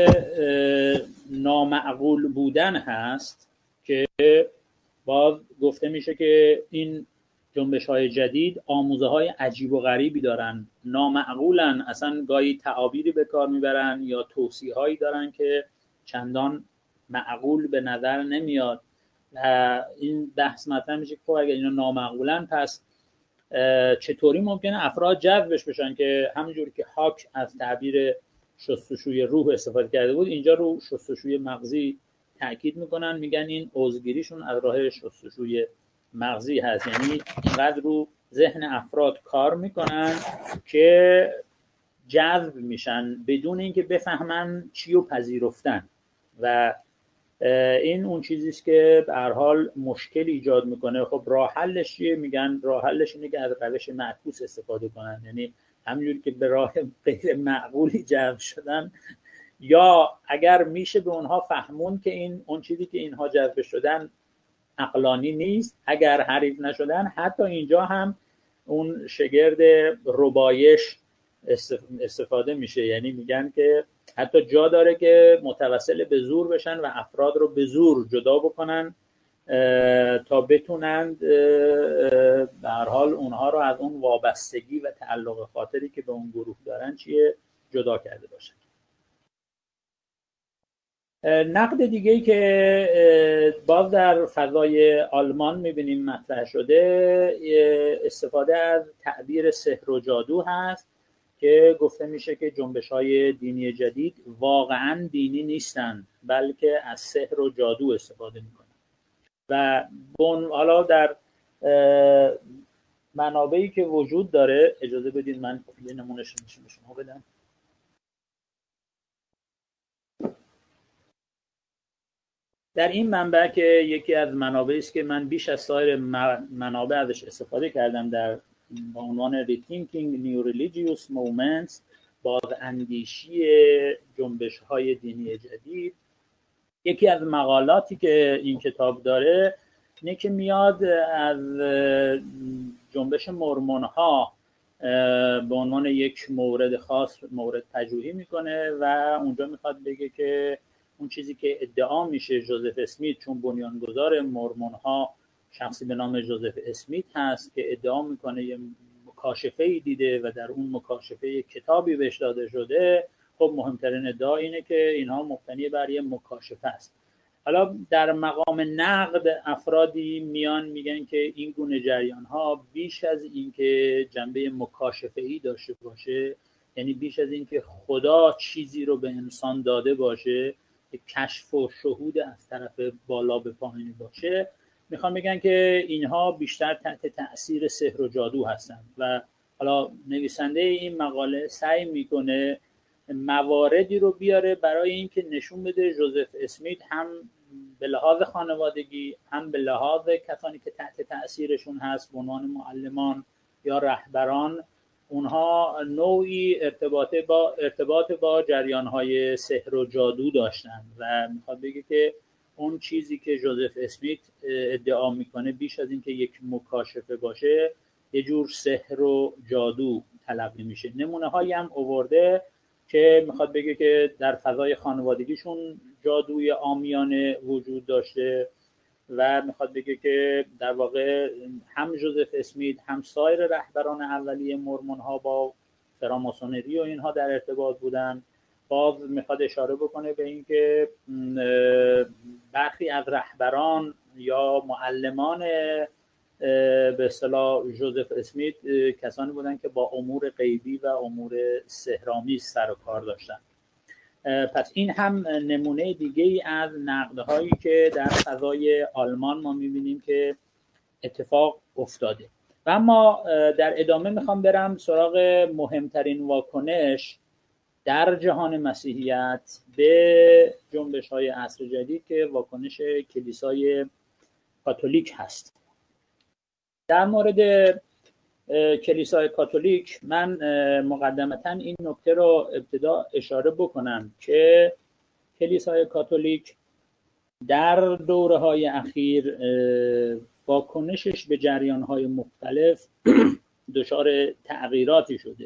B: نامعقول بودن هست که باز گفته میشه که این جنبش‌های جدید آموزه‌های عجیب و غریبی دارن، نامعقولن، اصلا گاهی تعابیری به کار میبرن یا توصیه‌هایی دارن که چندان معقول به نظر نمیاد. این بحث مطرح میشه که خب اگر اینا نامعقولن، پس چطوری ممکنه افراد جذبش بشن؟ که همونجوری که هاک از تعبیر شستشوی روح استفاده کرده بود، اینجا رو شستشوی مغزی تأکید میکنن، میگن این عضوگیریشون از راه شستشوی مغزی هست. یعنی اینقدر رو ذهن افراد کار میکنن که جذب میشن بدون اینکه بفهمن چی رو پذیرفتن. و این اون چیزیست که به هر حال مشکل ایجاد میکنه. خب راه حلش چیه؟ میگن راه حلش اینه که از روش معکوس استفاده کنن، یعنی همینجوری که به راه غیر معقولی جذب شدن، یا اگر میشه به اونها فهمون که این اون چیزی که اینها جذب شدن عقلانی نیست، اگر حریف نشدن، حتی اینجا هم اون شگرد ربایش استفاده میشه. یعنی میگن که حتی جا داره که متوسل به زور بشن و افراد رو به زور جدا بکنن تا بتونند به هر حال اونها رو از اون وابستگی و تعلق خاطری که به اون گروه دارن جدا کرده باشن. نقد دیگه‌ای که باز در فضای آلمان می‌بینیم مطرح شده، استفاده از تعبیر سحر و جادو هست که گفته میشه که جنبش‌های دینی جدید واقعاً دینی نیستن، بلکه از سحر و جادو استفاده می‌کنن. و حالا در منابعی که وجود داره، اجازه بدید من یه نمونهش به شما بدم. در این منبع که یکی از منابعی است که من بیش از سایر منابع ازش استفاده کردم در با عنوان Rethinking New Religious Movements، بازاندیشی جنبش‌های دینی جدید، یکی از مقالاتی که این کتاب داره اینه که میاد از جنبش مورمون‌ها به عنوان یک مورد خاص مورد پژوهی میکنه و اونجا میخواد بگه که اون چیزی که ادعا میشه جوزف اسمیت، چون بنیانگذار مورمون‌ها شخصی به نام جوزف اسمیت هست که ادعا میکنه یه مکاشفه‌ای دیده و در اون مکاشفه کتابی بهش داده شده، خب مهمترین ادعا اینه که اینها مبتنی بر یه مکاشفه است. حالا در مقام نقد افرادی میان میگن که این گونه جریان‌ها بیش از این که جنبه مکاشفه‌ای داشته باشه، یعنی بیش از این که خدا چیزی رو به انسان داده باشه، کشف و شهود از طرف بالا به پایین باشه، میخوان بگن که اینها بیشتر تحت تأثیر سحر و جادو هستن. و حالا نویسنده این مقاله سعی میکنه مواردی رو بیاره برای اینکه نشون بده جوزف اسمیت هم به لحاظ خانوادگی، هم به لحاظ کسانی که تحت تأثیرشون هست به عنوان معلمان یا رهبران، اونها نوعی ارتباط با جریان‌های سحر و جادو داشتن و میخواد بگه که اون چیزی که جوزف اسمیت ادعا میکنه بیش از این که یک مکاشفه باشه یه جور سحر و جادو تلقی میشه. نمونه هایی هم آورده که میخواد بگه که در فضای خانوادگیشون جادوی عامیانه وجود داشته و میخواد بگه که در واقع هم جوزف اسمیت هم سایر رهبران اولیه مورمون ها با فراماسونری و اینها در ارتباط بودن. باز میخواد اشاره بکنه به این که برخی از رهبران یا معلمان به اصطلاح جوزف اسمیت کسانی بودن که با امور غیبی و امور سحرآمیز سر و کار داشتن. پس این هم نمونه دیگه ای از نقدهایی که در فضای آلمان ما میبینیم که اتفاق افتاده. و اما در ادامه میخوام برم سراغ مهمترین واکنش در جهان مسیحیت به جنبش های عصر جدید که واکنش کلیسای کاتولیک هست. در مورد کلیسای کاتولیک من مقدمتاً این نکته رو ابتدا اشاره بکنم که کلیسای کاتولیک در دوره‌های اخیر واکنشش به جریان‌های مختلف دچار تغییراتی شده.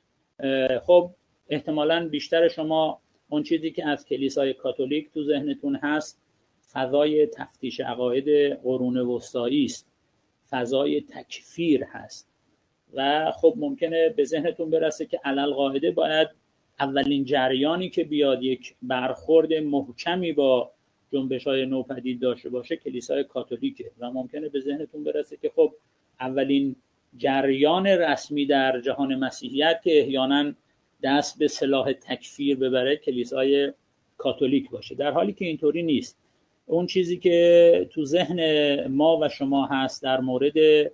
B: خب احتمالاً بیشتر شما اون چیزی که از کلیسای کاتولیک تو ذهنتون هست فضای تفتیش عقاید قرون وسطایی است، فضای تکفیر هست و خب ممکنه به ذهنتون برسه که علل قاعده باید اولین جریانی که بیاد یک برخورد محکمی با جنبش‌های نوپدید داشته باشه کلیسای کاتولیکه و ممکنه به ذهنتون برسه که خب اولین جریان رسمی در جهان مسیحیت که احیانا دست به سلاح تکفیر ببره کلیسای کاتولیک باشه، در حالی که اینطوری نیست. اون چیزی که تو ذهن ما و شما هست در مورد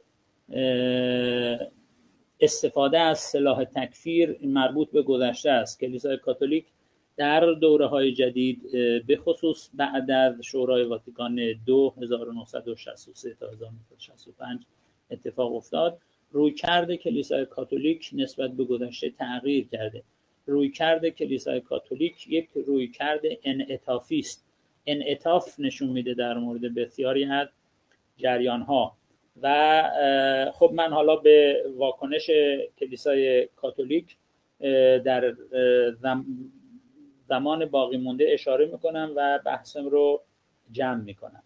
B: استفاده از سلاح تکفیر مربوط به گذشته است. کلیسای کاتولیک در دوره‌های جدید به خصوص بعد از شورای واتیکان II 1963 تا 1965 اتفاق افتاد، رویکرد کلیسای کاتولیک نسبت به گذشته تغییر کرده. رویکرد کلیسای کاتولیک یک رویکرد انعطافی است. انعطاف نشون میده در مورد بسیاری از جریان‌ها و خب من حالا به واکنش کلیسای کاتولیک در زمان باقی مونده اشاره میکنم و بحثم رو جمع میکنم.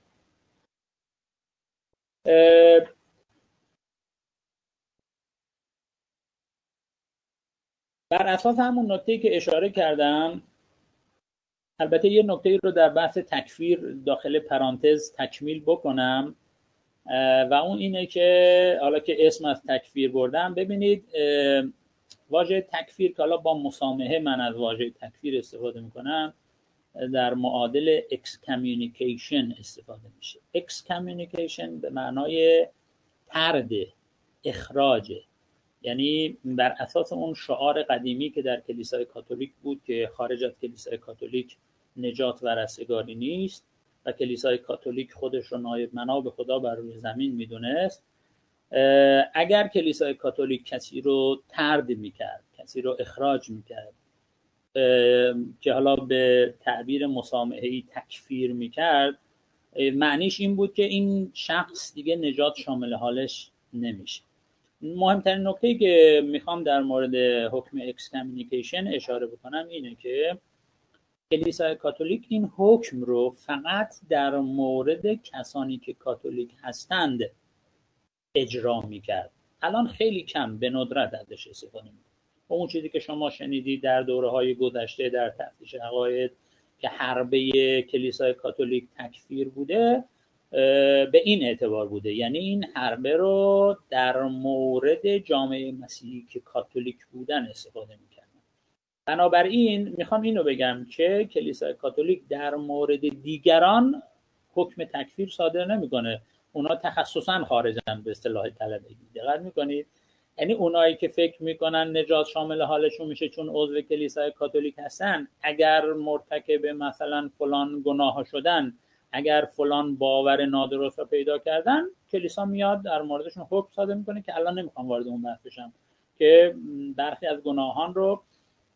B: بر اساس همون نکته‌ای که اشاره کردم، البته یه نکته رو در بحث تکفیر داخل پرانتز تکمیل بکنم و اون اینه که حالا که اسم از تکفیر بردم، ببینید واژه تکفیر که حالا با مسامحه من از واژه تکفیر استفاده میکنم در معادل اکسکامیونیکیشن استفاده میشه. اکسکامیونیکیشن به معنای طرد، اخراج، یعنی بر اساس اون شعار قدیمی که در کلیسای کاتولیک بود که خارج از کلیسای کاتولیک نجات و رستگاری نیست و کلیسای کاتولیک خودش رو نایب مناب خدا بر روی زمین میدونست، اگر کلیسای کاتولیک کسی رو طرد میکرد، کسی رو اخراج میکرد که حالا به تعبیر مسامحه‌ای تکفیر میکرد، معنیش این بود که این شخص دیگه نجات شامل حالش نمیشه. مهمترین نکته‌ای که میخوام در مورد حکم اکسکامیونیکیشن اشاره بکنم اینه که کلیسای کاتولیک این حکم رو فقط در مورد کسانی که کاتولیک هستند اجرا میکرد. الان خیلی کم به ندرت ازش استفاده میکنه. اون چیزی که شما شنیدید در دوره‌های گذشته در تفتیش عقاید که حربه کلیسای کاتولیک تکفیر بوده، به این اعتبار بوده، یعنی این حربه رو در مورد جامعه مسیحی که کاتولیک بودن استفاده میکردن. بنابراین میخوام اینو بگم که کلیسای کاتولیک در مورد دیگران حکم تکفیر صادر نمیکنه. اونا تخصصاً خارجن به اصطلاح طلبگی. دقت میکنید؟ یعنی اونایی که فکر میکنن نجات شامل حالشون میشه چون عضو کلیسای کاتولیک هستن، اگر مرتکب مثلا فلان گناه شدن، اگر فلان باور نادرست رو پیدا کردن، کلیسا میاد در موردشون حکم صادر میکنه که الان نمیخوام وارد اون بحث بشم که برخی از گناهان رو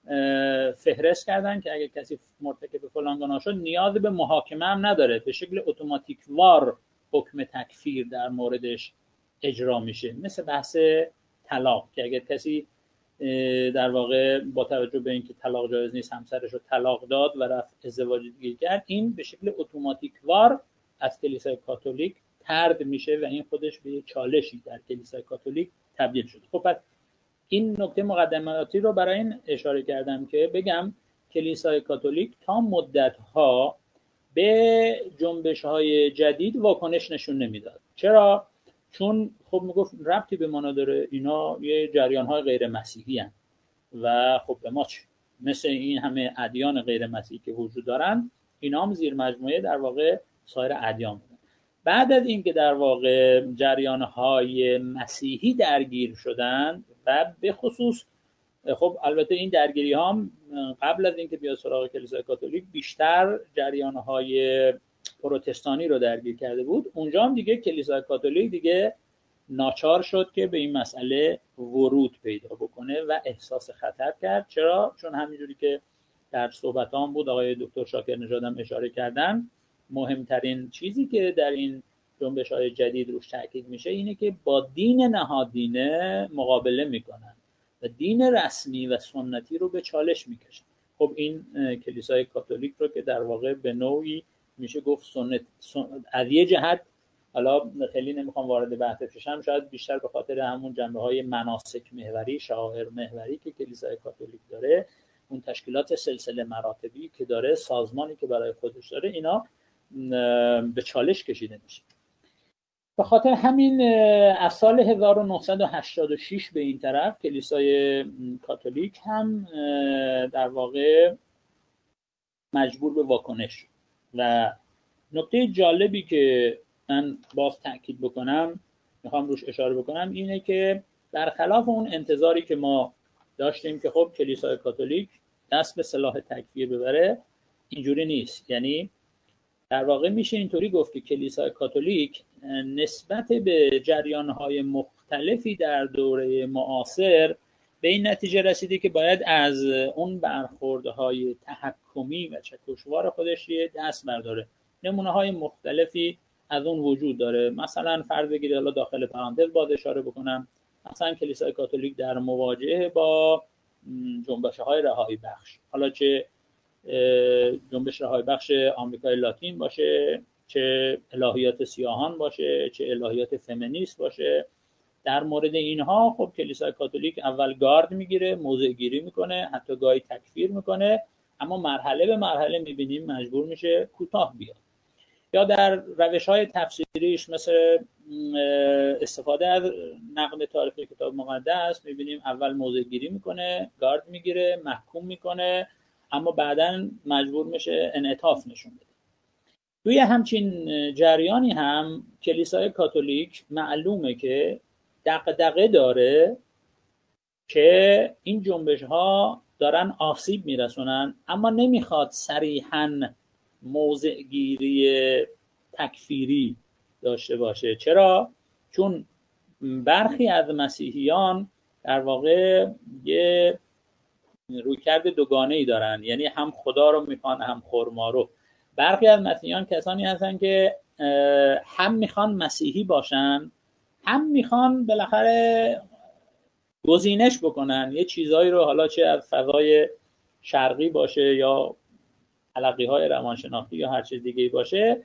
B: فهرست کردن که اگه کسی مرتکب فلان گناه شد نیاز به محاکمه هم نداره، به شکل اتوماتیک وار حکم تکفیر در موردش اجرا میشه. مثل بحث طلاق که اگر کسی در واقع با توجه به اینکه طلاق جایز نیست همسرش رو طلاق داد و رفت ازدواج دیگه کرد، این به شکل اتوماتیک وار از کلیسای کاتولیک طرد میشه و این خودش به چالشی در کلیسای کاتولیک تبدیل شده. خب پس این نکته مقدماتی رو برای این اشاره کردم که بگم کلیسای کاتولیک تا مدت‌ها به جنبش‌های جدید واکنش نشون نمیداد. چرا؟ چون خب میگفت ربطی به ما نداره، اینا یه جریان‌های غیر مسیحی هستند و خب به ما چه؟ مثل این همه ادیان غیر مسیحی که وجود دارن، اینا هم زیر مجموعه در واقع سایر ادیان بودن. بعد از اینکه در واقع جریان‌های مسیحی درگیر شدند و به خصوص خب البته این درگیری ها هم قبل از اینکه بیاد سراغ کلیسای کاتولیک بیشتر جریان‌های پروتستانی رو درگیر کرده بود، اونجا هم دیگه کلیسای کاتولیک دیگه ناچار شد که به این مسئله ورود پیدا بکنه و احساس خطر کرد. چرا؟ چون همینجوری که در صحبتام بود آقای دکتر شاکر نژاد هم اشاره کردن، مهمترین چیزی که در این جنبش‌های جدید روش تاکید میشه اینه که با دین نهادینه مقابله میکنن و دین رسمی و سنتی رو به چالش میکشن. خب این کلیسای کاتولیک رو که در واقع به نوعی میشه گفت از یه جهت، حالا خیلی نمیخوام وارد بحث بشم، شاید بیشتر به خاطر همون جنبه‌های مناسک محوری، شعائر محوری که کلیسای کاتولیک داره، اون تشکیلات سلسله مراتبی که داره، سازمانی که برای خودش داره، اینا به چالش کشیده میشه. به خاطر همین از سال 1986 به این طرف کلیسای کاتولیک هم در واقع مجبور به واکنش. و نکته جالبی که من باز تأکید بکنم، میخوام روش اشاره بکنم، اینه که برخلاف اون انتظاری که ما داشتیم که خب کلیسای کاتولیک دست به سلاح تکفیر ببره، اینجوری نیست. یعنی در واقع میشه اینطوری گفت که کلیسای کاتولیک نسبت به جریان‌های مختلفی در دوره معاصر به این نتیجه رسیده که باید از اون برخوردهای تحکمی و چکشوار خودش دست برداره. نمونه‌های مختلفی از اون وجود داره. مثلا فرض بگیرید، حالا داخل پرانتز باز اشاره بکنم، مثلا کلیسای کاتولیک در مواجهه با جنبش‌های رهایی بخش، حالا چه جنبش رهایی بخش آمریکای لاتین باشه، چه الهیات سیاهان باشه، چه الهیات فمینیست باشه، در مورد اینها خب کلیسای کاتولیک اول گارد میگیره، موضع گیری میکنه، حتی گاهی تکفیر میکنه، اما مرحله به مرحله میبینیم مجبور میشه کوتاه بیاد. یا در روش‌های تفسیریش مثل استفاده از نقد تاریخی کتاب مقدس میبینیم اول موضع گیری میکنه، گارد میگیره، محکوم میکنه، اما بعداً مجبور میشه انعطاف نشون بده. توی همچین جریانی هم کلیسای کاتولیک معلومه که دغدغه داره که این جنبش ها دارن آسیب میرسونن، اما نمیخواد صریحاً موضع گیری تکفیری داشته باشه. چرا؟ چون برخی از مسیحیان در واقع یه رویکرد دوگانه‌ای دارن، یعنی هم خدا رو میخوان هم خرما رو. برخی از مسیحیان کسانی هستن که هم میخوان مسیحی باشن، هم میخوان بالاخره گزینش بکنن یه چیزایی رو، حالا چه از فضای شرقی باشه یا تلقی‌های روانشناختی یا هر چیز دیگه‌ای باشه،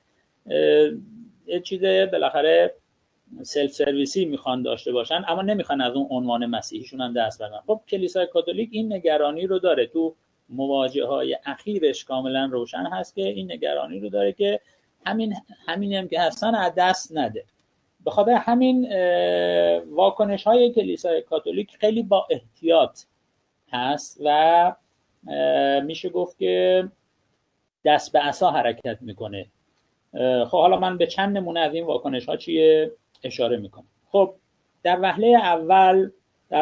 B: یه چیز بالاخره سلف سرویسی میخوان داشته باشن، اما نمیخوان از اون عنوان مسیحیشون هم دست بردارن. خب کلیسای کاتولیک این نگرانی رو داره، تو مواجهه‌های اخیرش کاملا روشن هست که این نگرانی رو داره که همین هم که هستن از دست نده. به خاطر همین واکنش‌های کلیسای کاتولیک خیلی با احتیاط هست و میشه گفت که دست به عصا حرکت میکنه. خب حالا من به چند نمونه از این واکنش‌ها چیه اشاره میکنم. خب در وهله اول در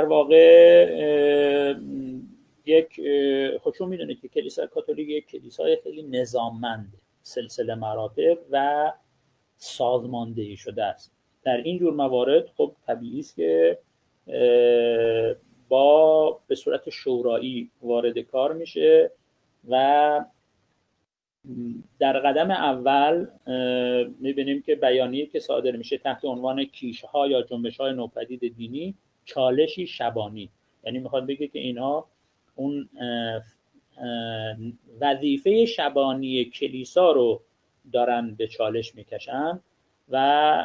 B: واقع خب شما میدونید که کلیسای کاتولیک یک کلیسای خیلی نظاممند، سلسله مراتب و سازماندهی شده است. در این جور موارد خب طبیعی است که به صورت شورایی وارد کار میشه و در قدم اول میبینیم که بیانیه که صادر میشه تحت عنوان کیش‌ها یا جنبش‌های نوپدید دینی، چالشی شبانی، یعنی میخواد بگه که اینها اون وظیفه شبانی کلیسا رو دارن به چالش میکشن و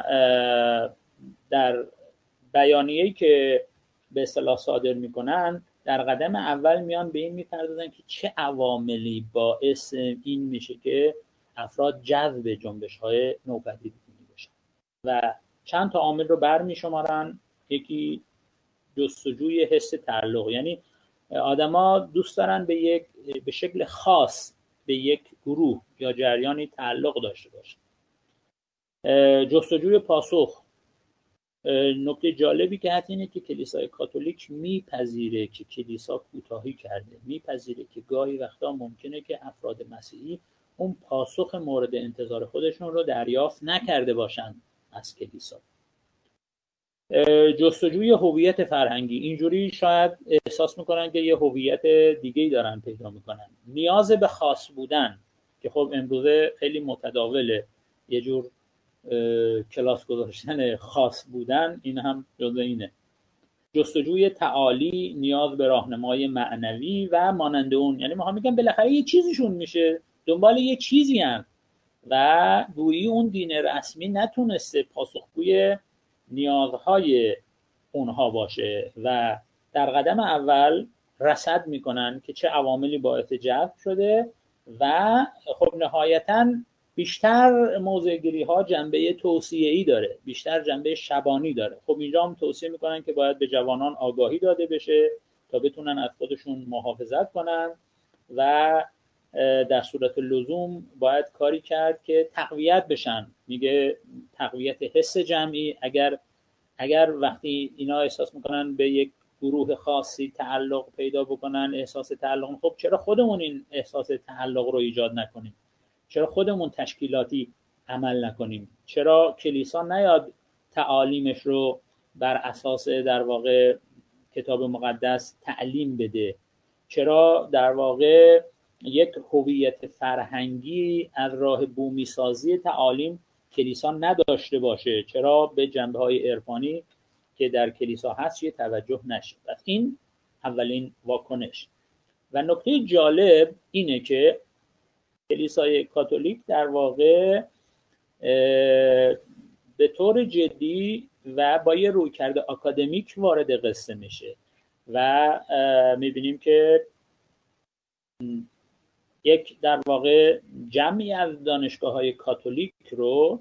B: در بیانیه‌ای که به اصطلاح صادر میکنن در قدم اول میان به این میپردازن که چه عواملی باعث این میشه که افراد جذب جنبش‌های نوپدید دینی بشن و چند تا عامل رو برمی‌شمارن. یکی جستجوی حس تعلق، یعنی آدما دوست دارن به شکل خاص به یک گروه یا جریانی تعلق داشته باشن. جستجوی پاسخ، نکته جالبی که هست اینه که کلیسای کاتولیک میپذیره که کلیسا کوتاهی کرده، میپذیره که گاهی وقتا ممکنه که افراد مسیحی اون پاسخ مورد انتظار خودشون رو دریافت نکرده باشن از کلیسا. جستجوی هویت فرهنگی، اینجوری شاید احساس میکنن که یه هویت دیگه‌ای دارن پیدا میکنن. نیاز به خاص بودن که خب امروزه خیلی متداوله، یه جور کلاس گذاشتن خاص بودن، این هم جزء اینه. جستجوی تعالی، نیاز به راهنمای معنوی و مانند اون، یعنی ما میگم بالاخره یه چیزیشون میشه، دنبال یه چیزی هم و گویی اون دین رسمی نتونسته پاسخگوی نیازهای اونها باشه و در قدم اول رصد میکنن که چه عواملی باعث جذب شده و خب نهایتاً بیشتر موضع‌گیری ها جنبه توصیه‌ای داره، بیشتر جنبه شبانی داره. خب اینجا هم توصیه میکنن که باید به جوانان آگاهی داده بشه تا بتونن از خودشون محافظت کنن و در صورت لزوم باید کاری کرد که تقویت بشن. میگه تقویت حس جمعی، اگر وقتی اینا احساس میکنن به یک گروه خاصی تعلق پیدا بکنن، احساس تعلق، خب چرا خودمون این احساس تعلق رو ایجاد نکنیم؟ چرا خودمون تشکیلاتی عمل نکنیم؟ چرا کلیسا نیاد تعالیمش رو بر اساس در واقع کتاب مقدس تعلیم بده؟ چرا در واقع یک هویت فرهنگی از راه بومی سازی تعالیم کلیسا نداشته باشه؟ چرا به جنبه‌های عرفانی که در کلیسا هست یه توجه نشه؟ این اولین واکنش. و نکته جالب اینه که کلیسای کاتولیک در واقع به طور جدی و با یه رویکرد آکادمیک وارد قصه میشه و میبینیم که یک در واقع جمعی از دانشگاه‌های کاتولیک رو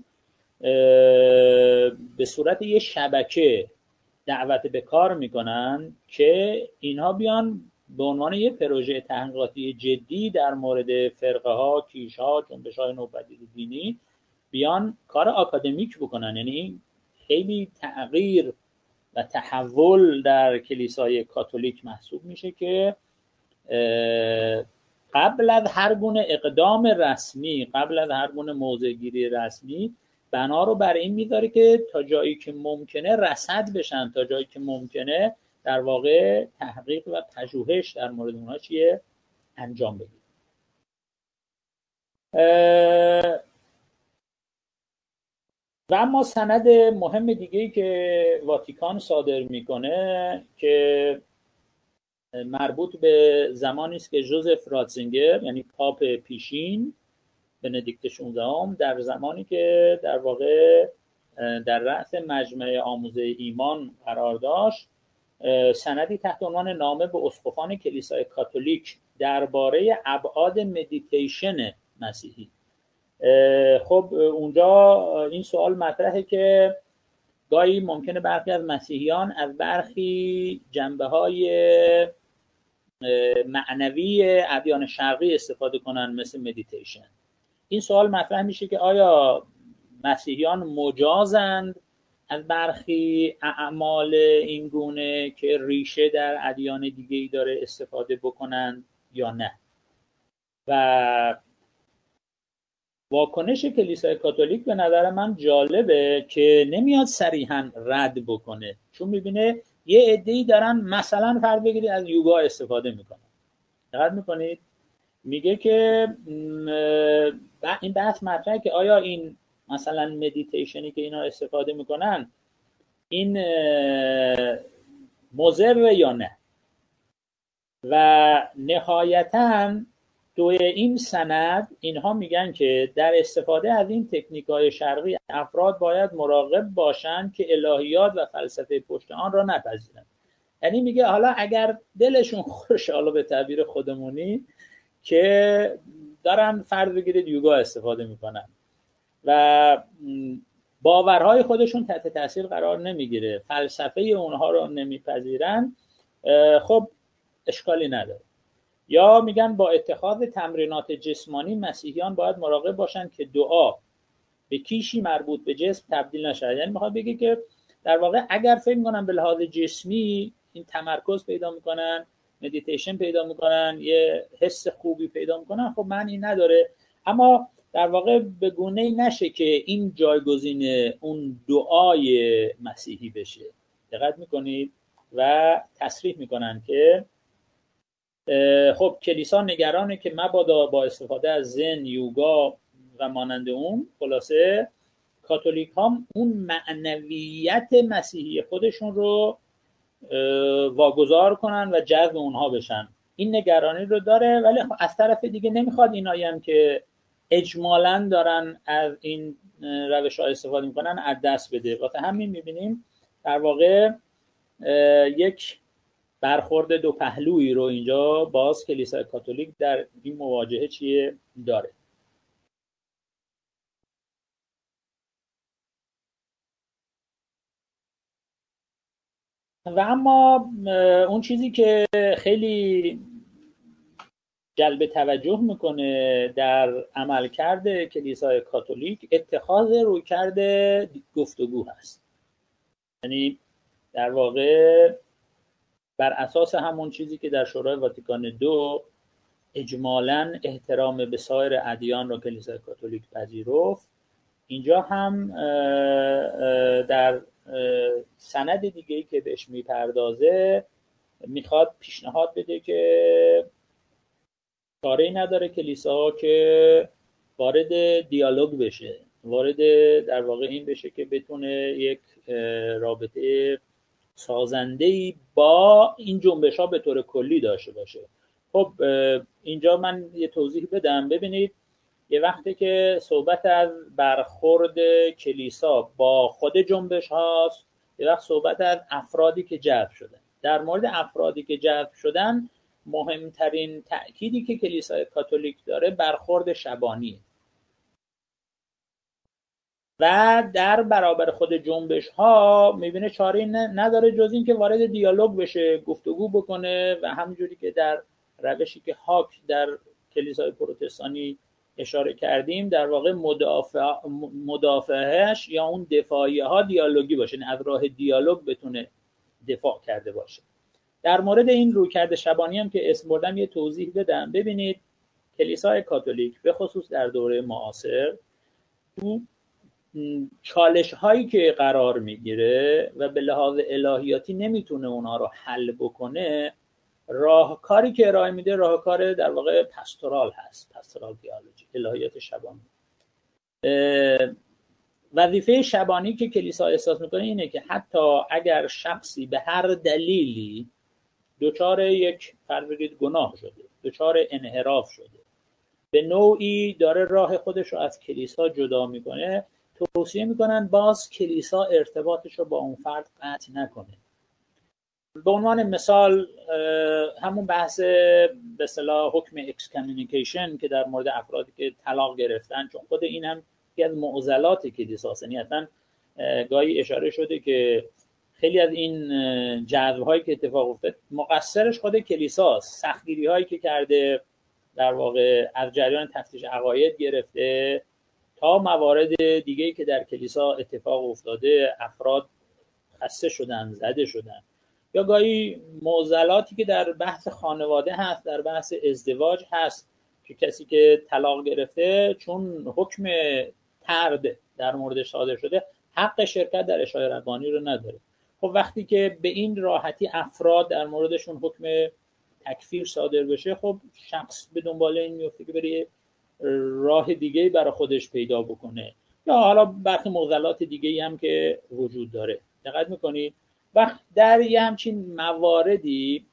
B: به صورت یه شبکه دعوت به کار میکنن که اینها بیان به عنوان یه پروژه تحقیقاتی جدی در مورد فرقه ها، کیش ها، جنبش های نوپدید دینی بیان کار آکادمیک بکنن. یعنی خیلی تغییر و تحول در کلیسای کاتولیک محسوب میشه که قبل از هر گونه اقدام رسمی، قبل از هر گونه موضع‌گیری رسمی، بنا رو بر این میذاره که تا جایی که ممکنه رصد بشن، تا جایی که ممکنه در واقع تحقیق و پژوهش در مورد اونها چیه انجام بدید. و اما سند مهم دیگه‌ای که واتیکان صادر میکنه که مربوط به زمانی است که ژوزف راتزینگر، یعنی پاپ پیشین بندیکت 16 در زمانی که در واقع در رأس مجمع آموزه ایمان قرار داشت، سندی تحت عنوان نامه به اسقفان کلیسای کاتولیک درباره ابعاد مدیتیشن مسیحی. خب اونجا این سوال مطرحه که گاهی ممکنه برخی از مسیحیان از برخی جنبه‌های معنوی ادیان شرقی استفاده کنن مثل مدیتیشن. این سوال مطرح میشه که آیا مسیحیان مجازند از برخی اعمال این گونه که ریشه در ادیان دیگه‌ای داره استفاده بکنن یا نه؟ و واکنش کلیسای کاتولیک به نظر من جالبه که نمیاد صریحاً رد بکنه، چون میبینه یه عده‌ای دارن مثلا فرض بگیرید از یوگا استفاده میکنن. دقت میکنید میگه که این بحث مطرحه که آیا این مثلا مدیتیشنی که اینا استفاده میکنن این مضر یا نه. و نهایتاً توی این سند اینها میگن که در استفاده از این تکنیک‌های شرقی افراد باید مراقب باشند که الهیات و فلسفه پشت آن را نپذیرند. یعنی میگه حالا اگر دلشون خوش، حالا به تعبیر خودمونی، که دارن فرض بگیرید یوگا استفاده میکنن و باورهای خودشون تحت تاثیر قرار نمیگیره، فلسفه اونها رو نمیپذیرن، خب اشکالی نداره. یا میگن با اتخاذ تمرینات جسمانی مسیحیان باید مراقب باشن که دعا به کیشی مربوط به جسم تبدیل نشه. یعنی میخواد بگه که در واقع اگر فکر میکنن به لحاظ جسمی این تمرکز پیدا میکنن، مدیتیشن پیدا میکنن، یه حس خوبی پیدا میکنن، خب معنی نداره، اما در واقع به گونه‌ای نشه که این جایگزین اون دعای مسیحی بشه. دقت میکنید؟ و تصریح میکنن که خب کلیسا نگرانه که مبادا با استفاده از زن، یوگا و مانند اون، خلاصه کاتولیک هم اون معنویت مسیحی خودشون رو واگذار کنن و جذب اونها بشن. این نگرانی رو داره، ولی از طرف دیگه نمیخواد اینایی هم که اجمالاً دارن از این روش ها استفاده میکنن از دست بده. واسه همین میبینیم در واقع یک برخورد دو پهلویی رو اینجا باز کلیسای کاتولیک در این مواجهه چیه داره. و اما اون چیزی که خیلی جلب توجه میکنه در عملکرد کلیسای کاتولیک اتخاذ رویکرد گفتگو هست. یعنی در واقع بر اساس همون چیزی که در شورای واتیکان II اجمالاً احترام به سایر ادیان رو کلیسای کاتولیک پذیرفت، اینجا هم در سند دیگه‌ای که بهش میپردازه میخواد پیشنهاد بده که کاری نداره کلیسا که وارد دیالوگ بشه، وارد در واقع این بشه که بتونه یک رابطه سازنده‌ای با این جنبش‌ها به طور کلی داشته باشه. خب اینجا من یه توضیح بدم. ببینید یه وقتی که صحبت از برخورد کلیسا با خود جنبش هاست، یه وقت صحبت از افرادی که جذب شدن. در مورد افرادی که جذب شدن مهمترین تأکیدی که کلیسای کاتولیک داره برخورد شبانیه و در برابر خود جنبش ها میبینه چاره نداره جز این که وارد دیالوگ بشه، گفتگو بکنه و همونجوری که در روشی که هاک در کلیسای پروتستانی اشاره کردیم در واقع مدافعهش یا اون دفاعیه ها دیالوگی باشه، یعنی از راه دیالوگ بتونه دفاع کرده باشه. در مورد این رویکرد شبانی هم که اسم بردم یه توضیح بدم. ببینید کلیسای کاتولیک به خصوص در دوره معاصر تو چالش هایی که قرار میگیره و به لحاظ الهیاتی نمیتونه اونا رو حل بکنه، راهکاری که ارائه میده راهکار در واقع پاستورال هست، پاستورال تئولوژی، الهیات شبانی. وظیفه شبانی که کلیسا احساس میکنه اینه که حتی اگر شخصی به هر دلیلی دچار یک فرض بگید گناه شده، دچار انحراف شده، به نوعی داره راه خودش رو از کلیسا جدا میکنه، توصیه میکنن باز کلیسا ارتباطش رو با اون فرد قطع نکنه. به عنوان مثال همون بحث به اصطلاح حکم اکسکامیونیکیشن که در مورد افرادی که طلاق گرفتن، چون خود این هم یکی از معضلات کلیساست، یعنی اصلا گاهی اشاره شده که خیلی از این جذب‌هایی که اتفاق افتاد مقصرش خود کلیساست. سختگیری‌هایی که کرده در واقع از جریان تفتیش عقاید گرفته تا موارد دیگه‌ای که در کلیسا اتفاق افتاده، افراد خسته شدن، زده شدن، یا گاهی معضلاتی که در بحث خانواده هست، در بحث ازدواج هست که کسی که طلاق گرفته چون حکم طرد در موردش صادر شده حق شرکت در عشای ربانی رو نداره. خب وقتی که به این راحتی افراد در موردشون حکم تکفیر صادر بشه، خب شخص به دنبال این میفته که بره راه دیگه برای خودش پیدا بکنه، یا حالا برخی معضلات دیگه هم که وجود داره. دقت میکنید وقت در یه همچین مواردی،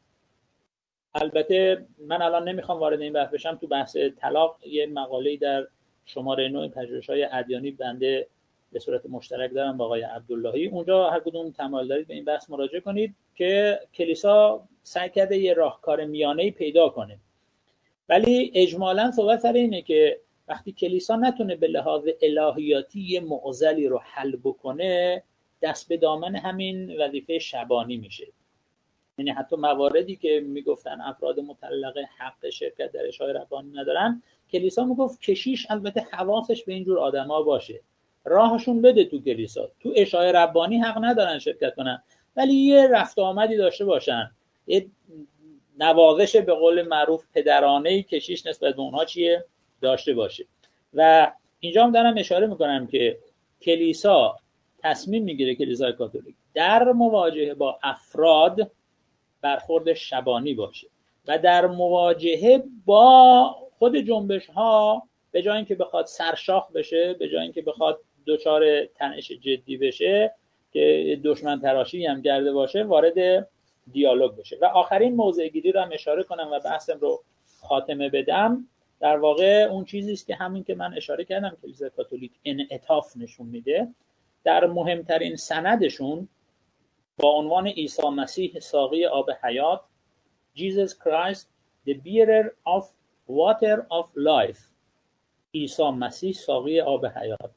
B: البته من الان نمیخوام وارد این بحث بشم، تو بحث طلاق یه مقاله‌ای در شماره 9 پژوهش‌های ادیانی بنده به صورت مشترک دارم با آقای عبداللهی، اونجا هر کدوم تمایل دارید به این بحث مراجعه کنید که کلیسا سعی کرده یه راهکار میانه‌ای پیدا کنه، ولی اجمالاً صحبت سر اینه که وقتی کلیسا نتونه به لحاظ الهیاتی یه معضلی رو حل بکنه، دست به دامن همین وظیفه شبانی میشه. یعنی حتی مواردی که میگفتن افراد مطلقه حق شرکت در اشاعه ربانی ندارن، کلیسا میگفت کشیش البته حواسش به اینجور آدما باشه، راهشون بده تو کلیسا. تو اشاعه ربانی حق ندارن شرکت کنن، ولی یه رفت آمدی داشته باشن، یه نوازش به قول معروف پدرانه‌ای کشیش نسبت به اونها چیه داشته باشه. و اینجا هم دارم اشاره میکنم که کلیسا تصمیم میگیره، کلیسای کاتولیک، در مواجهه با افراد برخورد شبانی باشه و در مواجهه با خود جنبش ها به جای اینکه بخواد سرشاخ بشه، به جای اینکه بخواد دچار تنش جدی بشه که دشمن تراشی هم کرده باشه، وارد دیالوگ بشه. و آخرین موضع گیری رو هم اشاره کنم و بحثم رو خاتمه بدم. در واقع اون چیزی است که همین که من اشاره کردم کلیسای کاتولیک انعطاف نشون میده در مهمترین سندشون با عنوان عیسی مسیح ساقی آب حیات، Jesus Christ the bearer of water of life، عیسی مسیح ساقی آب حیات،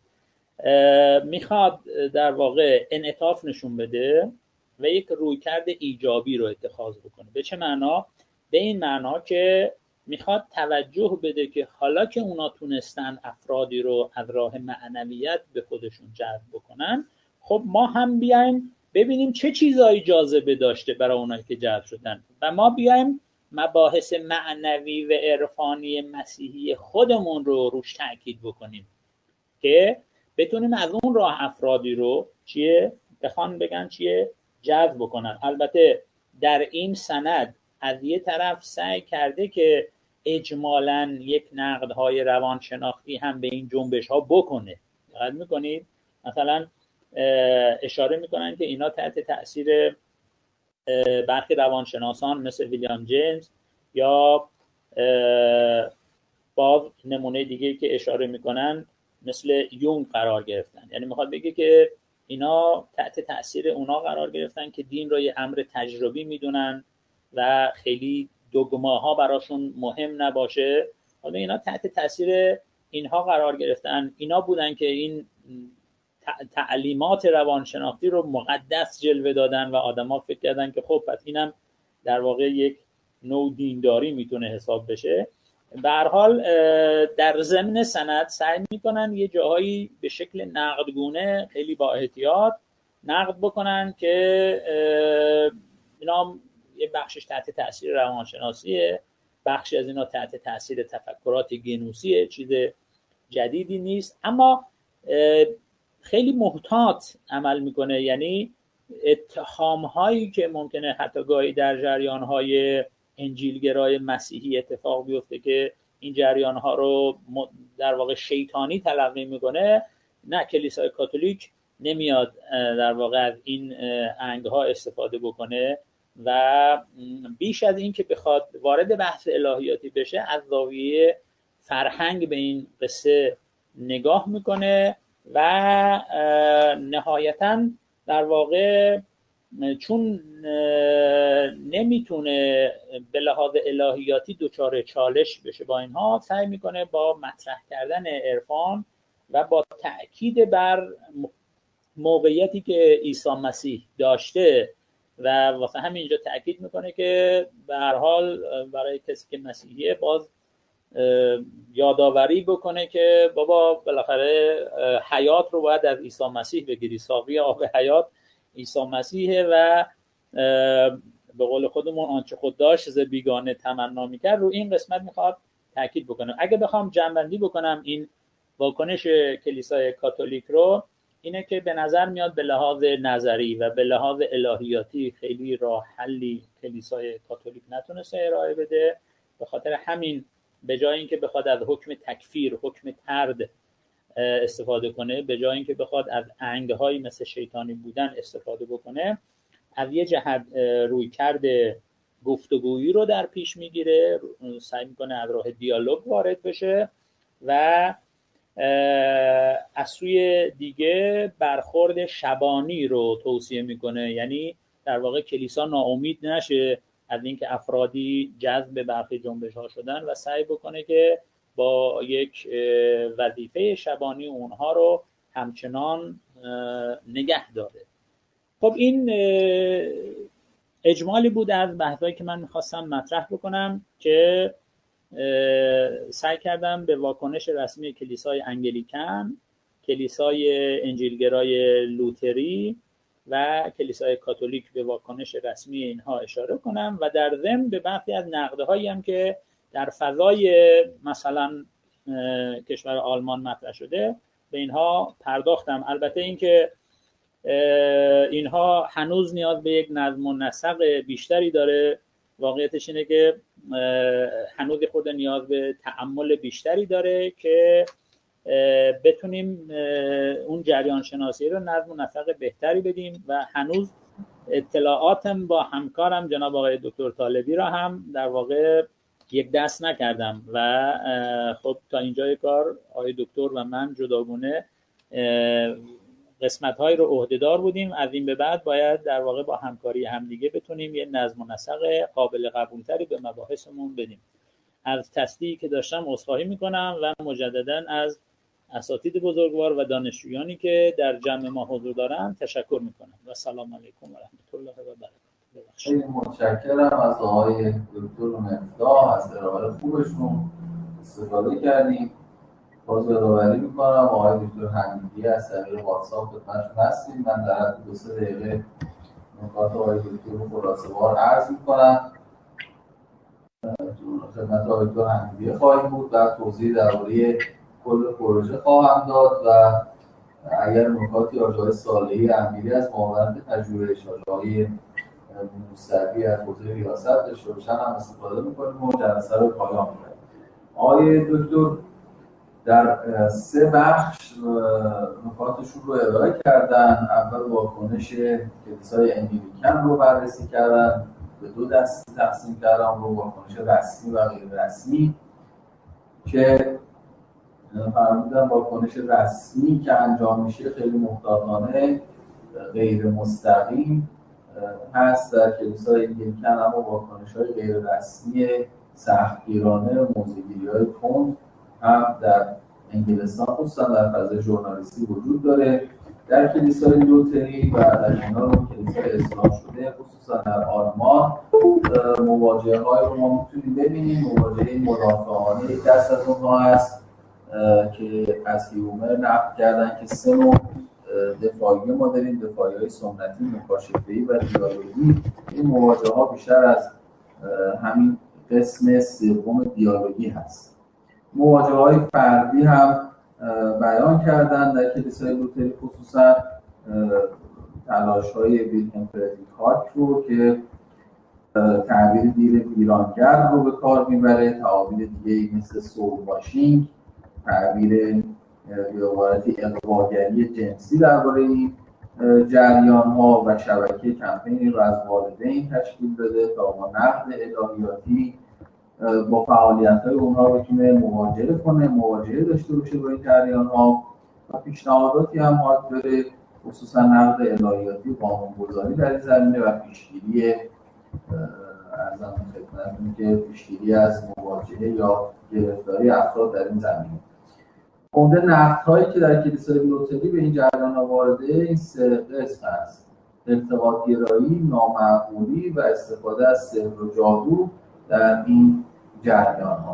B: میخواد در واقع انعطاف نشون بده و یک رویکرد ایجابی رو اتخاذ بکنه. به چه معنا؟ به این معنا که میخواد توجه بده که حالا که اونا تونستن افرادی رو از راه معنویت به خودشون جلب بکنن، خب ما هم بیایم ببینیم چه چیزایی جاذبه داشته برای اونایی که جلب شدن و ما بیایم مباحث معنوی و عرفانی مسیحی خودمون رو روش تأکید بکنیم که بتونیم از اون راه افرادی رو بخوان بگن جذب بکنن. البته در این سند از یه طرف سعی کرده که اجمالاً یک نقدهای روانشناختی هم به این جنبش ها بکنه. دقت میکنید؟ مثلا اشاره میکنن که اینا تحت تأثیر برخی روانشناسان مثل ویلیام جیمز یا با نمونه دیگه که اشاره میکنن مثل یونگ قرار گرفتن. یعنی میخواد بگه که اینا تحت تأثیر اونا قرار گرفتن که دین رو یه امر تجربی میدونن و خیلی دوگماها براشون مهم نباشه. حالا اینا تحت تأثیر اینها قرار گرفتن، اینا بودن که این تعلیمات روانشناختی رو مقدس جلوه دادن و آدما فکر کردن که خب پس اینم در واقع یک نوع دینداری میتونه حساب بشه. به هر حال در ضمن سند سعی میکنن یه جاهایی به شکل نقدگونه خیلی با احتیاط نقد بکنن که اینا یه بخشش تحت تاثیر روانشناسیه، بخشی از اینا تحت تاثیر تفکرات گنوسیه، چیز جدیدی نیست، اما خیلی محتاط عمل میکنه. یعنی اتهام هایی که ممکنه حتی گاهی در جریان های انجیلگرای مسیحی اتفاق بیفته که این جریان ها رو در واقع شیطانی تلقی میکنه، نه، کلیسای کاتولیک نمیاد در واقع از این انگ ها استفاده بکنه و بیش از این که بخواد وارد بحث الهیاتی بشه از زاویه فرهنگ به این قصه نگاه میکنه و نهایتاً در واقع چون نمیتونه به لحاظ الهیاتی دچار چالش بشه با اینها، سعی میکنه با مطرح کردن عرفان و با تأکید بر موقعیتی که عیسی مسیح داشته و واسه همینجا تأکید میکنه که به هر حال برای کسی که مسیحیه باز یادآوری بکنه که بابا بالاخره حیات رو باید از عیسی مسیح بگیری، ساقی آب حیات عیسی مسیحه و به قول خودمون آنچه خود داشت ز بیگانه تمنا میکرد. رو این قسمت میخواد تاکید بکنه. اگه بخوام جمع‌بندی بکنم این واکنش کلیسای کاتولیک رو، اینه که به نظر میاد به لحاظ نظری و به لحاظ الهیاتی خیلی راه حلی کلیسای کاتولیک نتونسته ارائه بده. به خاطر همین به جای اینکه بخواد از حکم تکفیر، حکم طرد استفاده کنه، به جای اینکه بخواد از انگهایی مثل شیطانی بودن استفاده بکنه، از یه جهت روی کرده گفتگویی رو در پیش میگیره، سعی میکنه از راه دیالوگ وارد بشه و از سوی دیگه برخورد شبانی رو توصیه میکنه. یعنی در واقع کلیسا ناامید نشه از اینکه افرادی جذب برخی جنبش ها شدن و سعی بکنه که با یک وظیفه شبانی اونها رو همچنان نگه داره. خب این اجمالی بود از بحثایی که من میخواستم مطرح بکنم که سعی کردم به واکنش رسمی کلیسای انگلیکن، کلیسای انجیلگرای لوتری و کلیسای کاتولیک به واکنش رسمی اینها اشاره کنم و در ضمن به برخی از نقدهایی هم که در فضای مثلا کشور آلمان مطرح شده به اینها پرداختم. البته اینکه اینها هنوز نیاز به یک نظم و نسق بیشتری داره. واقعیتش اینه که هنوز خود نیاز به تأمل بیشتری داره که بتونیم اون جریان شناسی رو نظم و نسق بهتری بدیم و هنوز اطلاعاتم با همکارم جناب آقای دکتر طالبی را هم در واقع یک دست نکردم و خب تا اینجای کار آقای دکتر و من جداگونه قسمت‌هایی رو عهده‌دار بودیم. از این به بعد باید در واقع با همکاری همدیگه بتونیم یه نظم و نسق قابل قبولتری به مباحثمون بدیم. از تصدیقی که داشتم عذرخواهی میکنم و مجددا از اساتید بزرگوار و دانشجویانی که در جمع ما حضور دارن تشکر میکنم و سلام علیکم و رحمت الله و برکاته.
A: خیلی متشکرم از آقای دکتر مفتاح، از ارائه خوبشون استفاده کردیم. باز یادآوری میکنم آقای دکتر حمیدی از طریق واتساپ خدمتشون هستیم. من در حد 2-3 دقیقه نکات آقای دکتر رو خلاصه‌وار عرض میکنم. خدمت آقای دکتر حمیدی خواهیم بود و توضیح درباره کل پروژه خواهم داد و اگر نکاتی آقای صالحی امیری از معاونت تجربه آقای موسوی از حوزه ریاست داشته باشن هم استفاده میکنیم و جلسه رو پایان میبریم. آقای دکتر در 3 بخش نکاتشون رو ارائه کردن. اول واکنش کلیسای انگلیکن رو بررسی کردن، به 2 دسته تقسیم کردن، رو واکنش رسمی و غیر رسمی که فرمودن واکنش رسمی که انجام میشه خیلی محتاطانه غیر مستقیم هست در کلیسای انگلیکن، اما واکنش‌های غیر رسمی سختگیرانه موضع‌گیری‌های تند هم در انگلستان خصوصا در فضای ژورنالیستی وجود داره. در کلیسای لوتری و در کنار اون کلیسای اصلاح شده خصوصا در آلمان مواجهه‌های رو ما میتونیم ببینیم. مواجهه مدافعانه یک دست از اونها هست که از هیومر نقل کردن که 3 نوع دفاعی ما داریم: دفاعی‌های سنتی، مکاشفه‌ای و دیالوگی. این مواجهه‌ها بیشتر از همین قسم سوم دیالوگی هست. مواجهه‌های فردی هم بیان کردن در کلیسای لوتری، خصوصا تلاش‌های ویلهلم فردریک هاک رو که تعبیر دیر ویرانگر رو به کار میبره، تعابیر دیگه مثل سول واشینگ، تعبیر به عبارتی اغواگری جنسی درباره این جریان‌ها و شبکه کمپینی رو از والدین تشکیل بده تا با نقد الهیاتی با فعالیت‌های اونها بتونه مواجهه داشته باشه با این جریان‌ها و پیشنهاداتی هم هاک داره، خصوصا نقد الهیاتی و قانون‌گذاری در این زمینه و پیشگیری ارزم خدمتتون که پیشگیری از مواجهه یا گرفتاری افراد در این زمینه. عمده نقدهایی که در کلیسای لوتری به این جریان‌ها وارده این 3 قسم است: ارتباط‌گرایی، نامعقولی و استفاده از سحر و جادو در این جریان‌ها.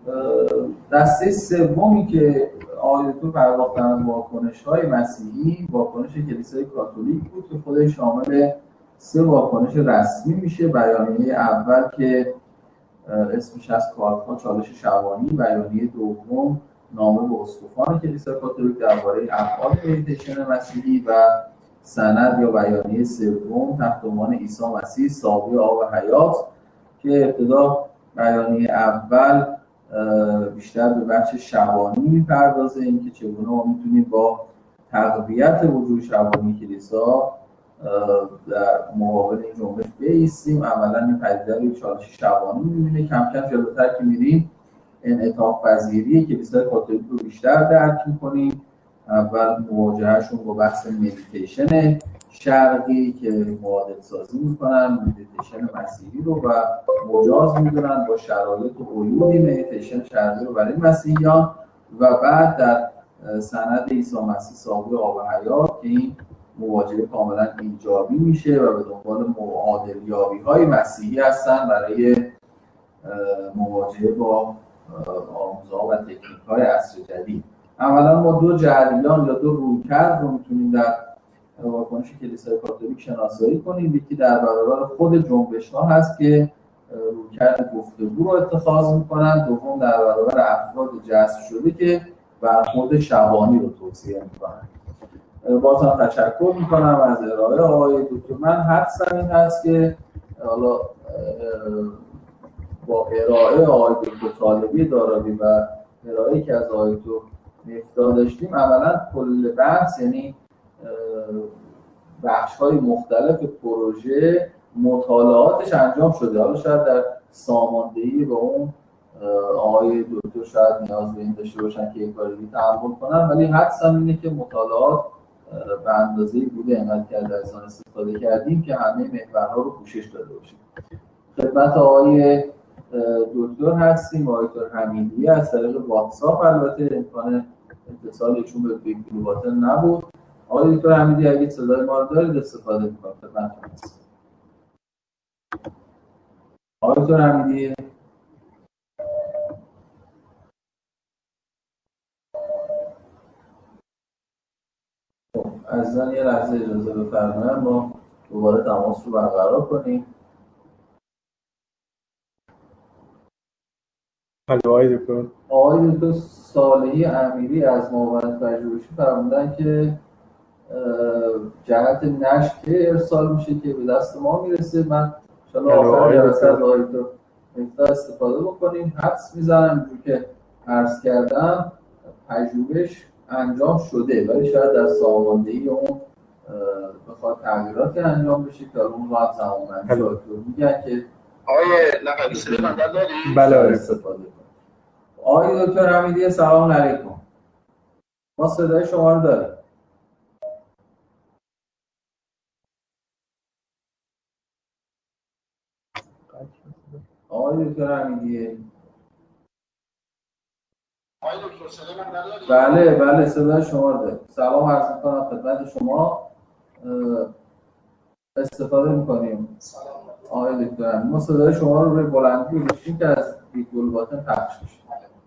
A: دسته سومی که آقای دکتر پرداختن واکنش‌های مسیحی، واکنش کلیسای کاتولیک بود که خودش شامل 3 واکنش رسمی میشه. بیانیه اول که اسمش از کارت‌ها چالش شبانی، بیانیه دوم نامه به اسقفان کلیسای کاتولیک درباره ابعاد مدیتیشن مسیحی و سند یا بیانیه سوم تحت عنوان عیسی مسیح ساقی آب حیات که ابتدا بیانیه اول بیشتر به بخش شبانی میپردازه، اینکه چگونه ما میتونیم با تقویت وجود شبانی کلیسا در مقابل این جنبش بایستیم. عملا این پدیده رو چالش شبانی می‌بینه. کم کم جلوتر که میریم انعطاف پذیری کلیسای کاتولیک رو بیشتر درک می‌کنیم. اول مواجههشون با بحث مدیتیشن شرقی که معادل سازی می‌کنن مدیتیشن مسیحی رو و مجاز می‌دونن با شرایط و قیودی مدیتیشن شرقی رو برای مسیحیان و بعد در سند عیسی مسیح ساقی آب حیات که این مواجهه کاملا ایجابی میشه و به دنبال معادل یابی‌های مسیحی هستن برای مواجهه با آموزه‌ها و تکنیک‌های عصر جدید. اولا ما دو جریان یا دو رویکرد رو میتونیم در واکنش کلیسای کاتولیک شناسایی کنیم. یکی در برابر خود جنبش‌ها هست که رویکرد گفتگو رو اتخاذ میکنن. دوم در برابر افراد جذب شده که برخورد شبانی رو توصیه میکنن. باز هم تشکر میکنم از ارائه آقای دکتر. من حدسم این هست که حالا با ارائه آقای دکتر طالبی دارابی و ارائه‌ای که از آقای دکتر مفتاح داشتیم عملاً کل بحث یعنی بخش‌های مختلف پروژه مطالعاتش انجام شده. حالا شاید در ساماندهی به اون آقای دکتر شاید نیاز به این داشته باشن که یک کاری تحمل کنن، ولی حدسم اینه که مطالعات به اندازه‌ای بوده اینقدر که از آن استفاده کردیم که همه محورها رو پوشش داده باشیم. خدمت آقای دکتر هستیم، آقای دکتر حمیدی از طریق واتساپ، البته امکان اتصالشون به بیگ گلوباتر نبود. آقای دکتر حمیدی اگه صدای ما رو دارید استفاده می‌کنید خدمتتون هستم. آقای دکتر حمیدی عزیزان یه لحظه اجازه بفرمایید ما دوباره تماس رو برقرار کنیم. آقای دکتر صالحی امیری از معاونت پژوهشی فرمودن که جهت نشر ارسال میشه که به دست ما میرسه. من ان شاءالله آخر جلسه از آقای دکتر مفتاح استفاده بکنیم. حدس میزنم اینجوری که عرض کردم پژوهش انجام شده ولی شاید در ساماندهی اون بخواد تغییراتی انجام بشه که اون رو هم زمانبندی میگن که
C: آقای لقبی صدای من دارید؟
A: بله استفاده کنیم. آقای دکتر حمیدی سلام علیکم. ما صدای شما رو داریم. آقای دکتر حمیدی بله صدای شما رو داریم. سلام عرض می‌کنم خدمت شما. استفاده می‌کنیم. آقای دکتر حمیدی ما صدای شما رو روی بلندگو گذاشتیم که از بیگ گلوباتن پخش بشه.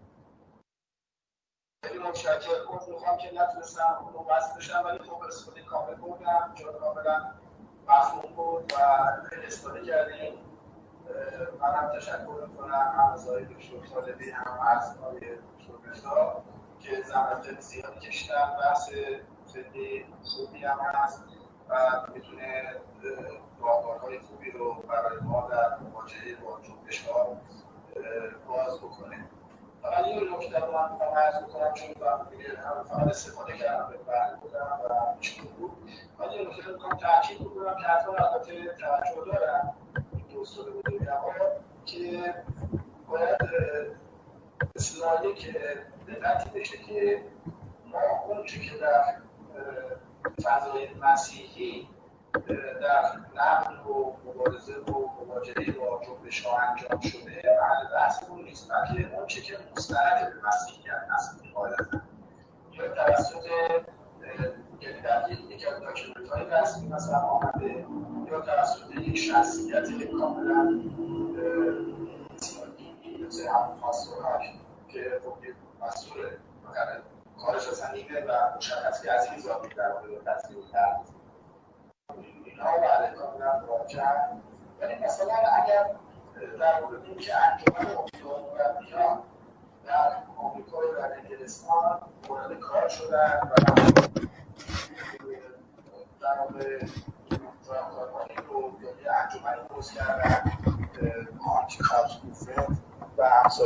C: خیلی متشکرم. می‌خوام که نتونستم اون وصل بشم ولی خب استفاده کامل بردم. چون کاملا مفهوم بود و خیلی استفاده کردیم. منم تشکر می‌کنم هم از آقای دکتر طالبی هم از آقای دکتر مفتاح که زحمت زیادی کشیدن. بحث خیلی خوبی هم هست و میتونه راهکارهای خوبی رو برای ما در مواجهه با جنبش‌ها باز بکنه. فقط این نکته رو من می‌خوام عرض بکنم چون فقط استفاده کردم به برگ بودم و مشکل بود. من این نکته رو می‌خوام تأکید بکنم که حتما البته توجه دارم دوستان بزرگوار که باید اصلاحی که دقتی بشه که ما اونچه که در فضای مسیحی در نقد و مبارزه و مواجهه با جنبش‌ها انجام شده محل بحثمون نیست، بلکه اونچه که مستند به مسیحیت هست غالبا یا توسط یعنی در یکی از داکیومنت‌های رسمی مثلا آمده یا توسط یک شخصیت کاملا مثل همون پاستورک که خب یک پاستور کارش اصلا اینه و مشخص که از این اضافی در مورد تصویر کرد اینها بله کاملا مواجه‌اند. ولی مثلا اگر در مورد اینکه انجمن امیدوارمردیان در آمریکا و در انگلستان وارد کار شدن و در واقع راهکارهایی رو یا انجمنی درست کردن آنتی کارس موومنت و امثال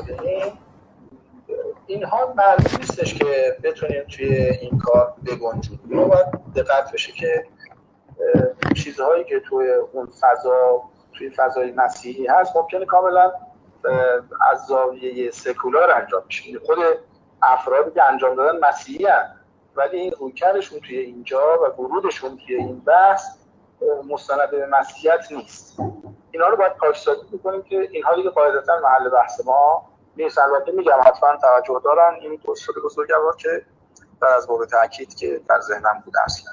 C: اینها معلوم نیستش که بتونیم توی این کار بگنجونیم. ما باید دقت بشه که چیزهایی که توی اون فضا توی فضای مسیحی هست ممکنه کاملا از زاویه سکولار انجام بشه. خود افرادی که انجام دادن مسیحی هستند ولی این رویکردشون توی اینجا و ورودشون توی این بحث مستند به مسیحیت نیست. اینا رو باید پاکسازی بکنیم که اینها دیگه قاعدتا محل بحث ما نیست. البته میگم حتما توجه دارن این توسط بزرگوار که در از باب تاکید که در ذهنم بود اصلا.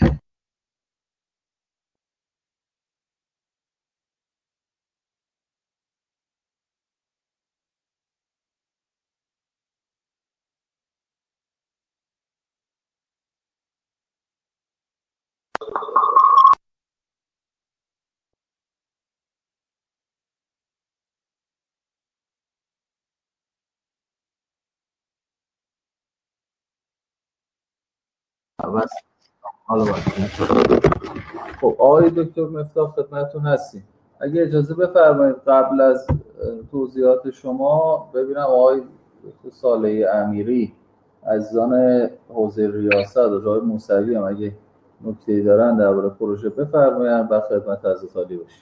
A: خب آقای دکتر مفتاح خدمتتون هستیم. اگه اجازه بفرمایید قبل از توضیحات شما ببینم آقای دکتر صالحی امیری عزیزان حوزه ریاست و آقای موسوی هم اگه نکته‌ای دارن درباره پروژه بفرمایید و خدمت حضرت عالی باشیم.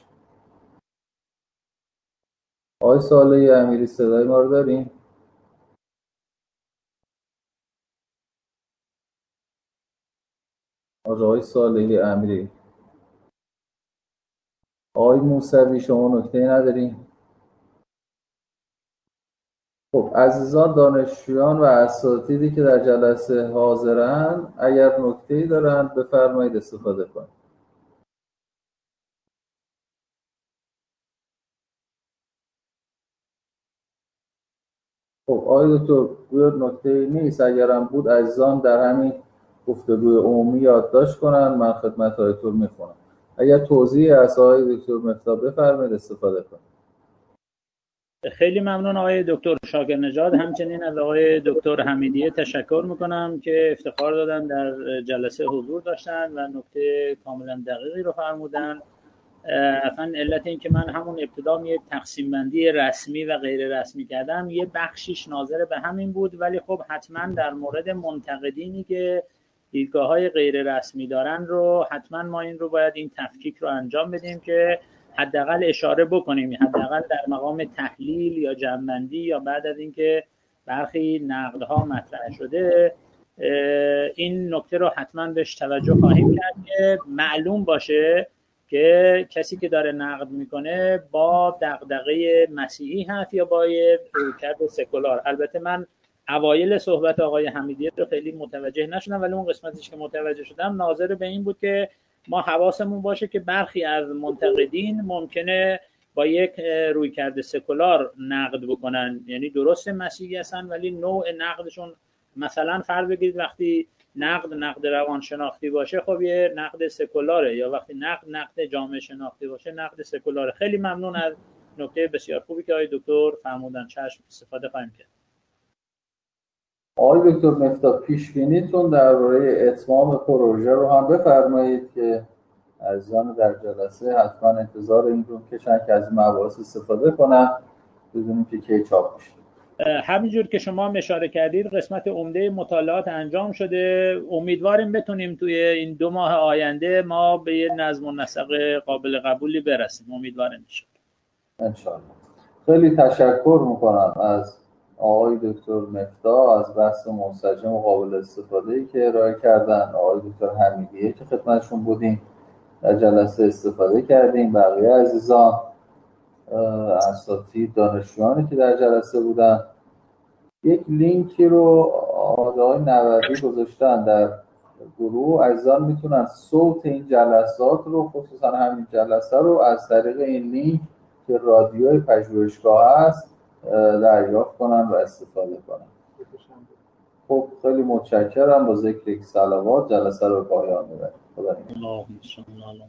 A: آقای صالحی امیری صدای ما رو دارین؟ آقای صالحی امیری، آقای موسوی شما نکته‌ای ندارین؟ خب عزیزان دانشجویان و اساتیدی که در جلسه حاضرن اگر نکته‌ای دارن بفرمایید استفاده کنید. خب آقای دکتر گویا نکته‌ای نیست، اگرم بود عزیزان در همین گفتگوی عمومی یادداشت کنن، من خدمت آقایتون میخونم. اگر توضیحی از آقای دکتر مفتاح بفرمایید استفاده کنید.
B: خیلی ممنون آقای دکتر شاکرنژاد. همچنین از آقای دکتر حمیدیه تشکر میکنم که افتخار دادن در جلسه حضور داشتن و نکته کاملا دقیقی رو فرمودن. اصلا علت این که من همون ابتدا یه تقسیم بندی رسمی و غیر رسمی کردم یه بخشیش ناظر به همین بود، ولی خب حتما در مورد منتقدینی که دیدگاه‌های غیر رسمی دارن رو حتما ما این رو باید این تفکیک رو انجام بدیم که حداقل اشاره بکنیم، حداقل در مقام تحلیل یا جمع‌بندی یا بعد از اینکه برخی نقدها مطرح شده این نکته رو حتما بهش توجه خواهیم کرد که معلوم باشه که کسی که داره نقد میکنه با دغدغه مسیحی هست یا با رویکرد سکولار. البته من اوایل صحبت آقای حمیدیه رو خیلی متوجه نشدم، ولی اون قسمتش که متوجه شدم ناظر به این بود که ما حواسمون باشه که برخی از منتقدین ممکنه با یک رویکرد سکولار نقد بکنن، یعنی درست مسیحی هستن ولی نوع نقدشون مثلا فرض بگیرید وقتی نقد روانشناختی باشه خب یه نقد سکولاره، یا وقتی نقد جامعه شناختی باشه نقد سکولاره. خیلی ممنون از نکته بسیار خوبی که آقای دکتر فرمودن، چشم استفاده خواهیم کرد.
A: آقای دکتر مفتاح پیش بینیتون درباره اتمام پروژه رو هم بفرمایید که عزیزان در جلسه حتما انتظار این رو کشن که از این مباحث استفاده کنن بدونیم که کی چاپ میشه.
B: همینجور که شما اشاره کردید قسمت عمده مطالعات انجام شده. امیدواریم بتونیم توی این 2 ماه آینده ما به یه نظم و نسق قابل قبولی برسیم. امیدواریم
A: ان شاء الله. خیلی تشکر میکنم از آقای دکتر مفتاح از بحث منسجم و قابل استفاده‌ای که ارائه کردن، آقای دکتر حمیدیه که خدمتشون بودیم در جلسه استفاده کردیم، بقیه عزیزان اساتید دانشجویانی که در جلسه بودن. یک لینکی رو آقای نووی گذاشتن در گروه، عزیزان میتونن صوت این جلسات رو خصوصا همین جلسه رو از طریق این لینک که رادیوی پژوهشگاه هست دریافت کنن و استفاده کنن. خب خیلی متشکرم. با ذکر یک صلوات جلسه رو به پایان میبریم. خدا نگهدار.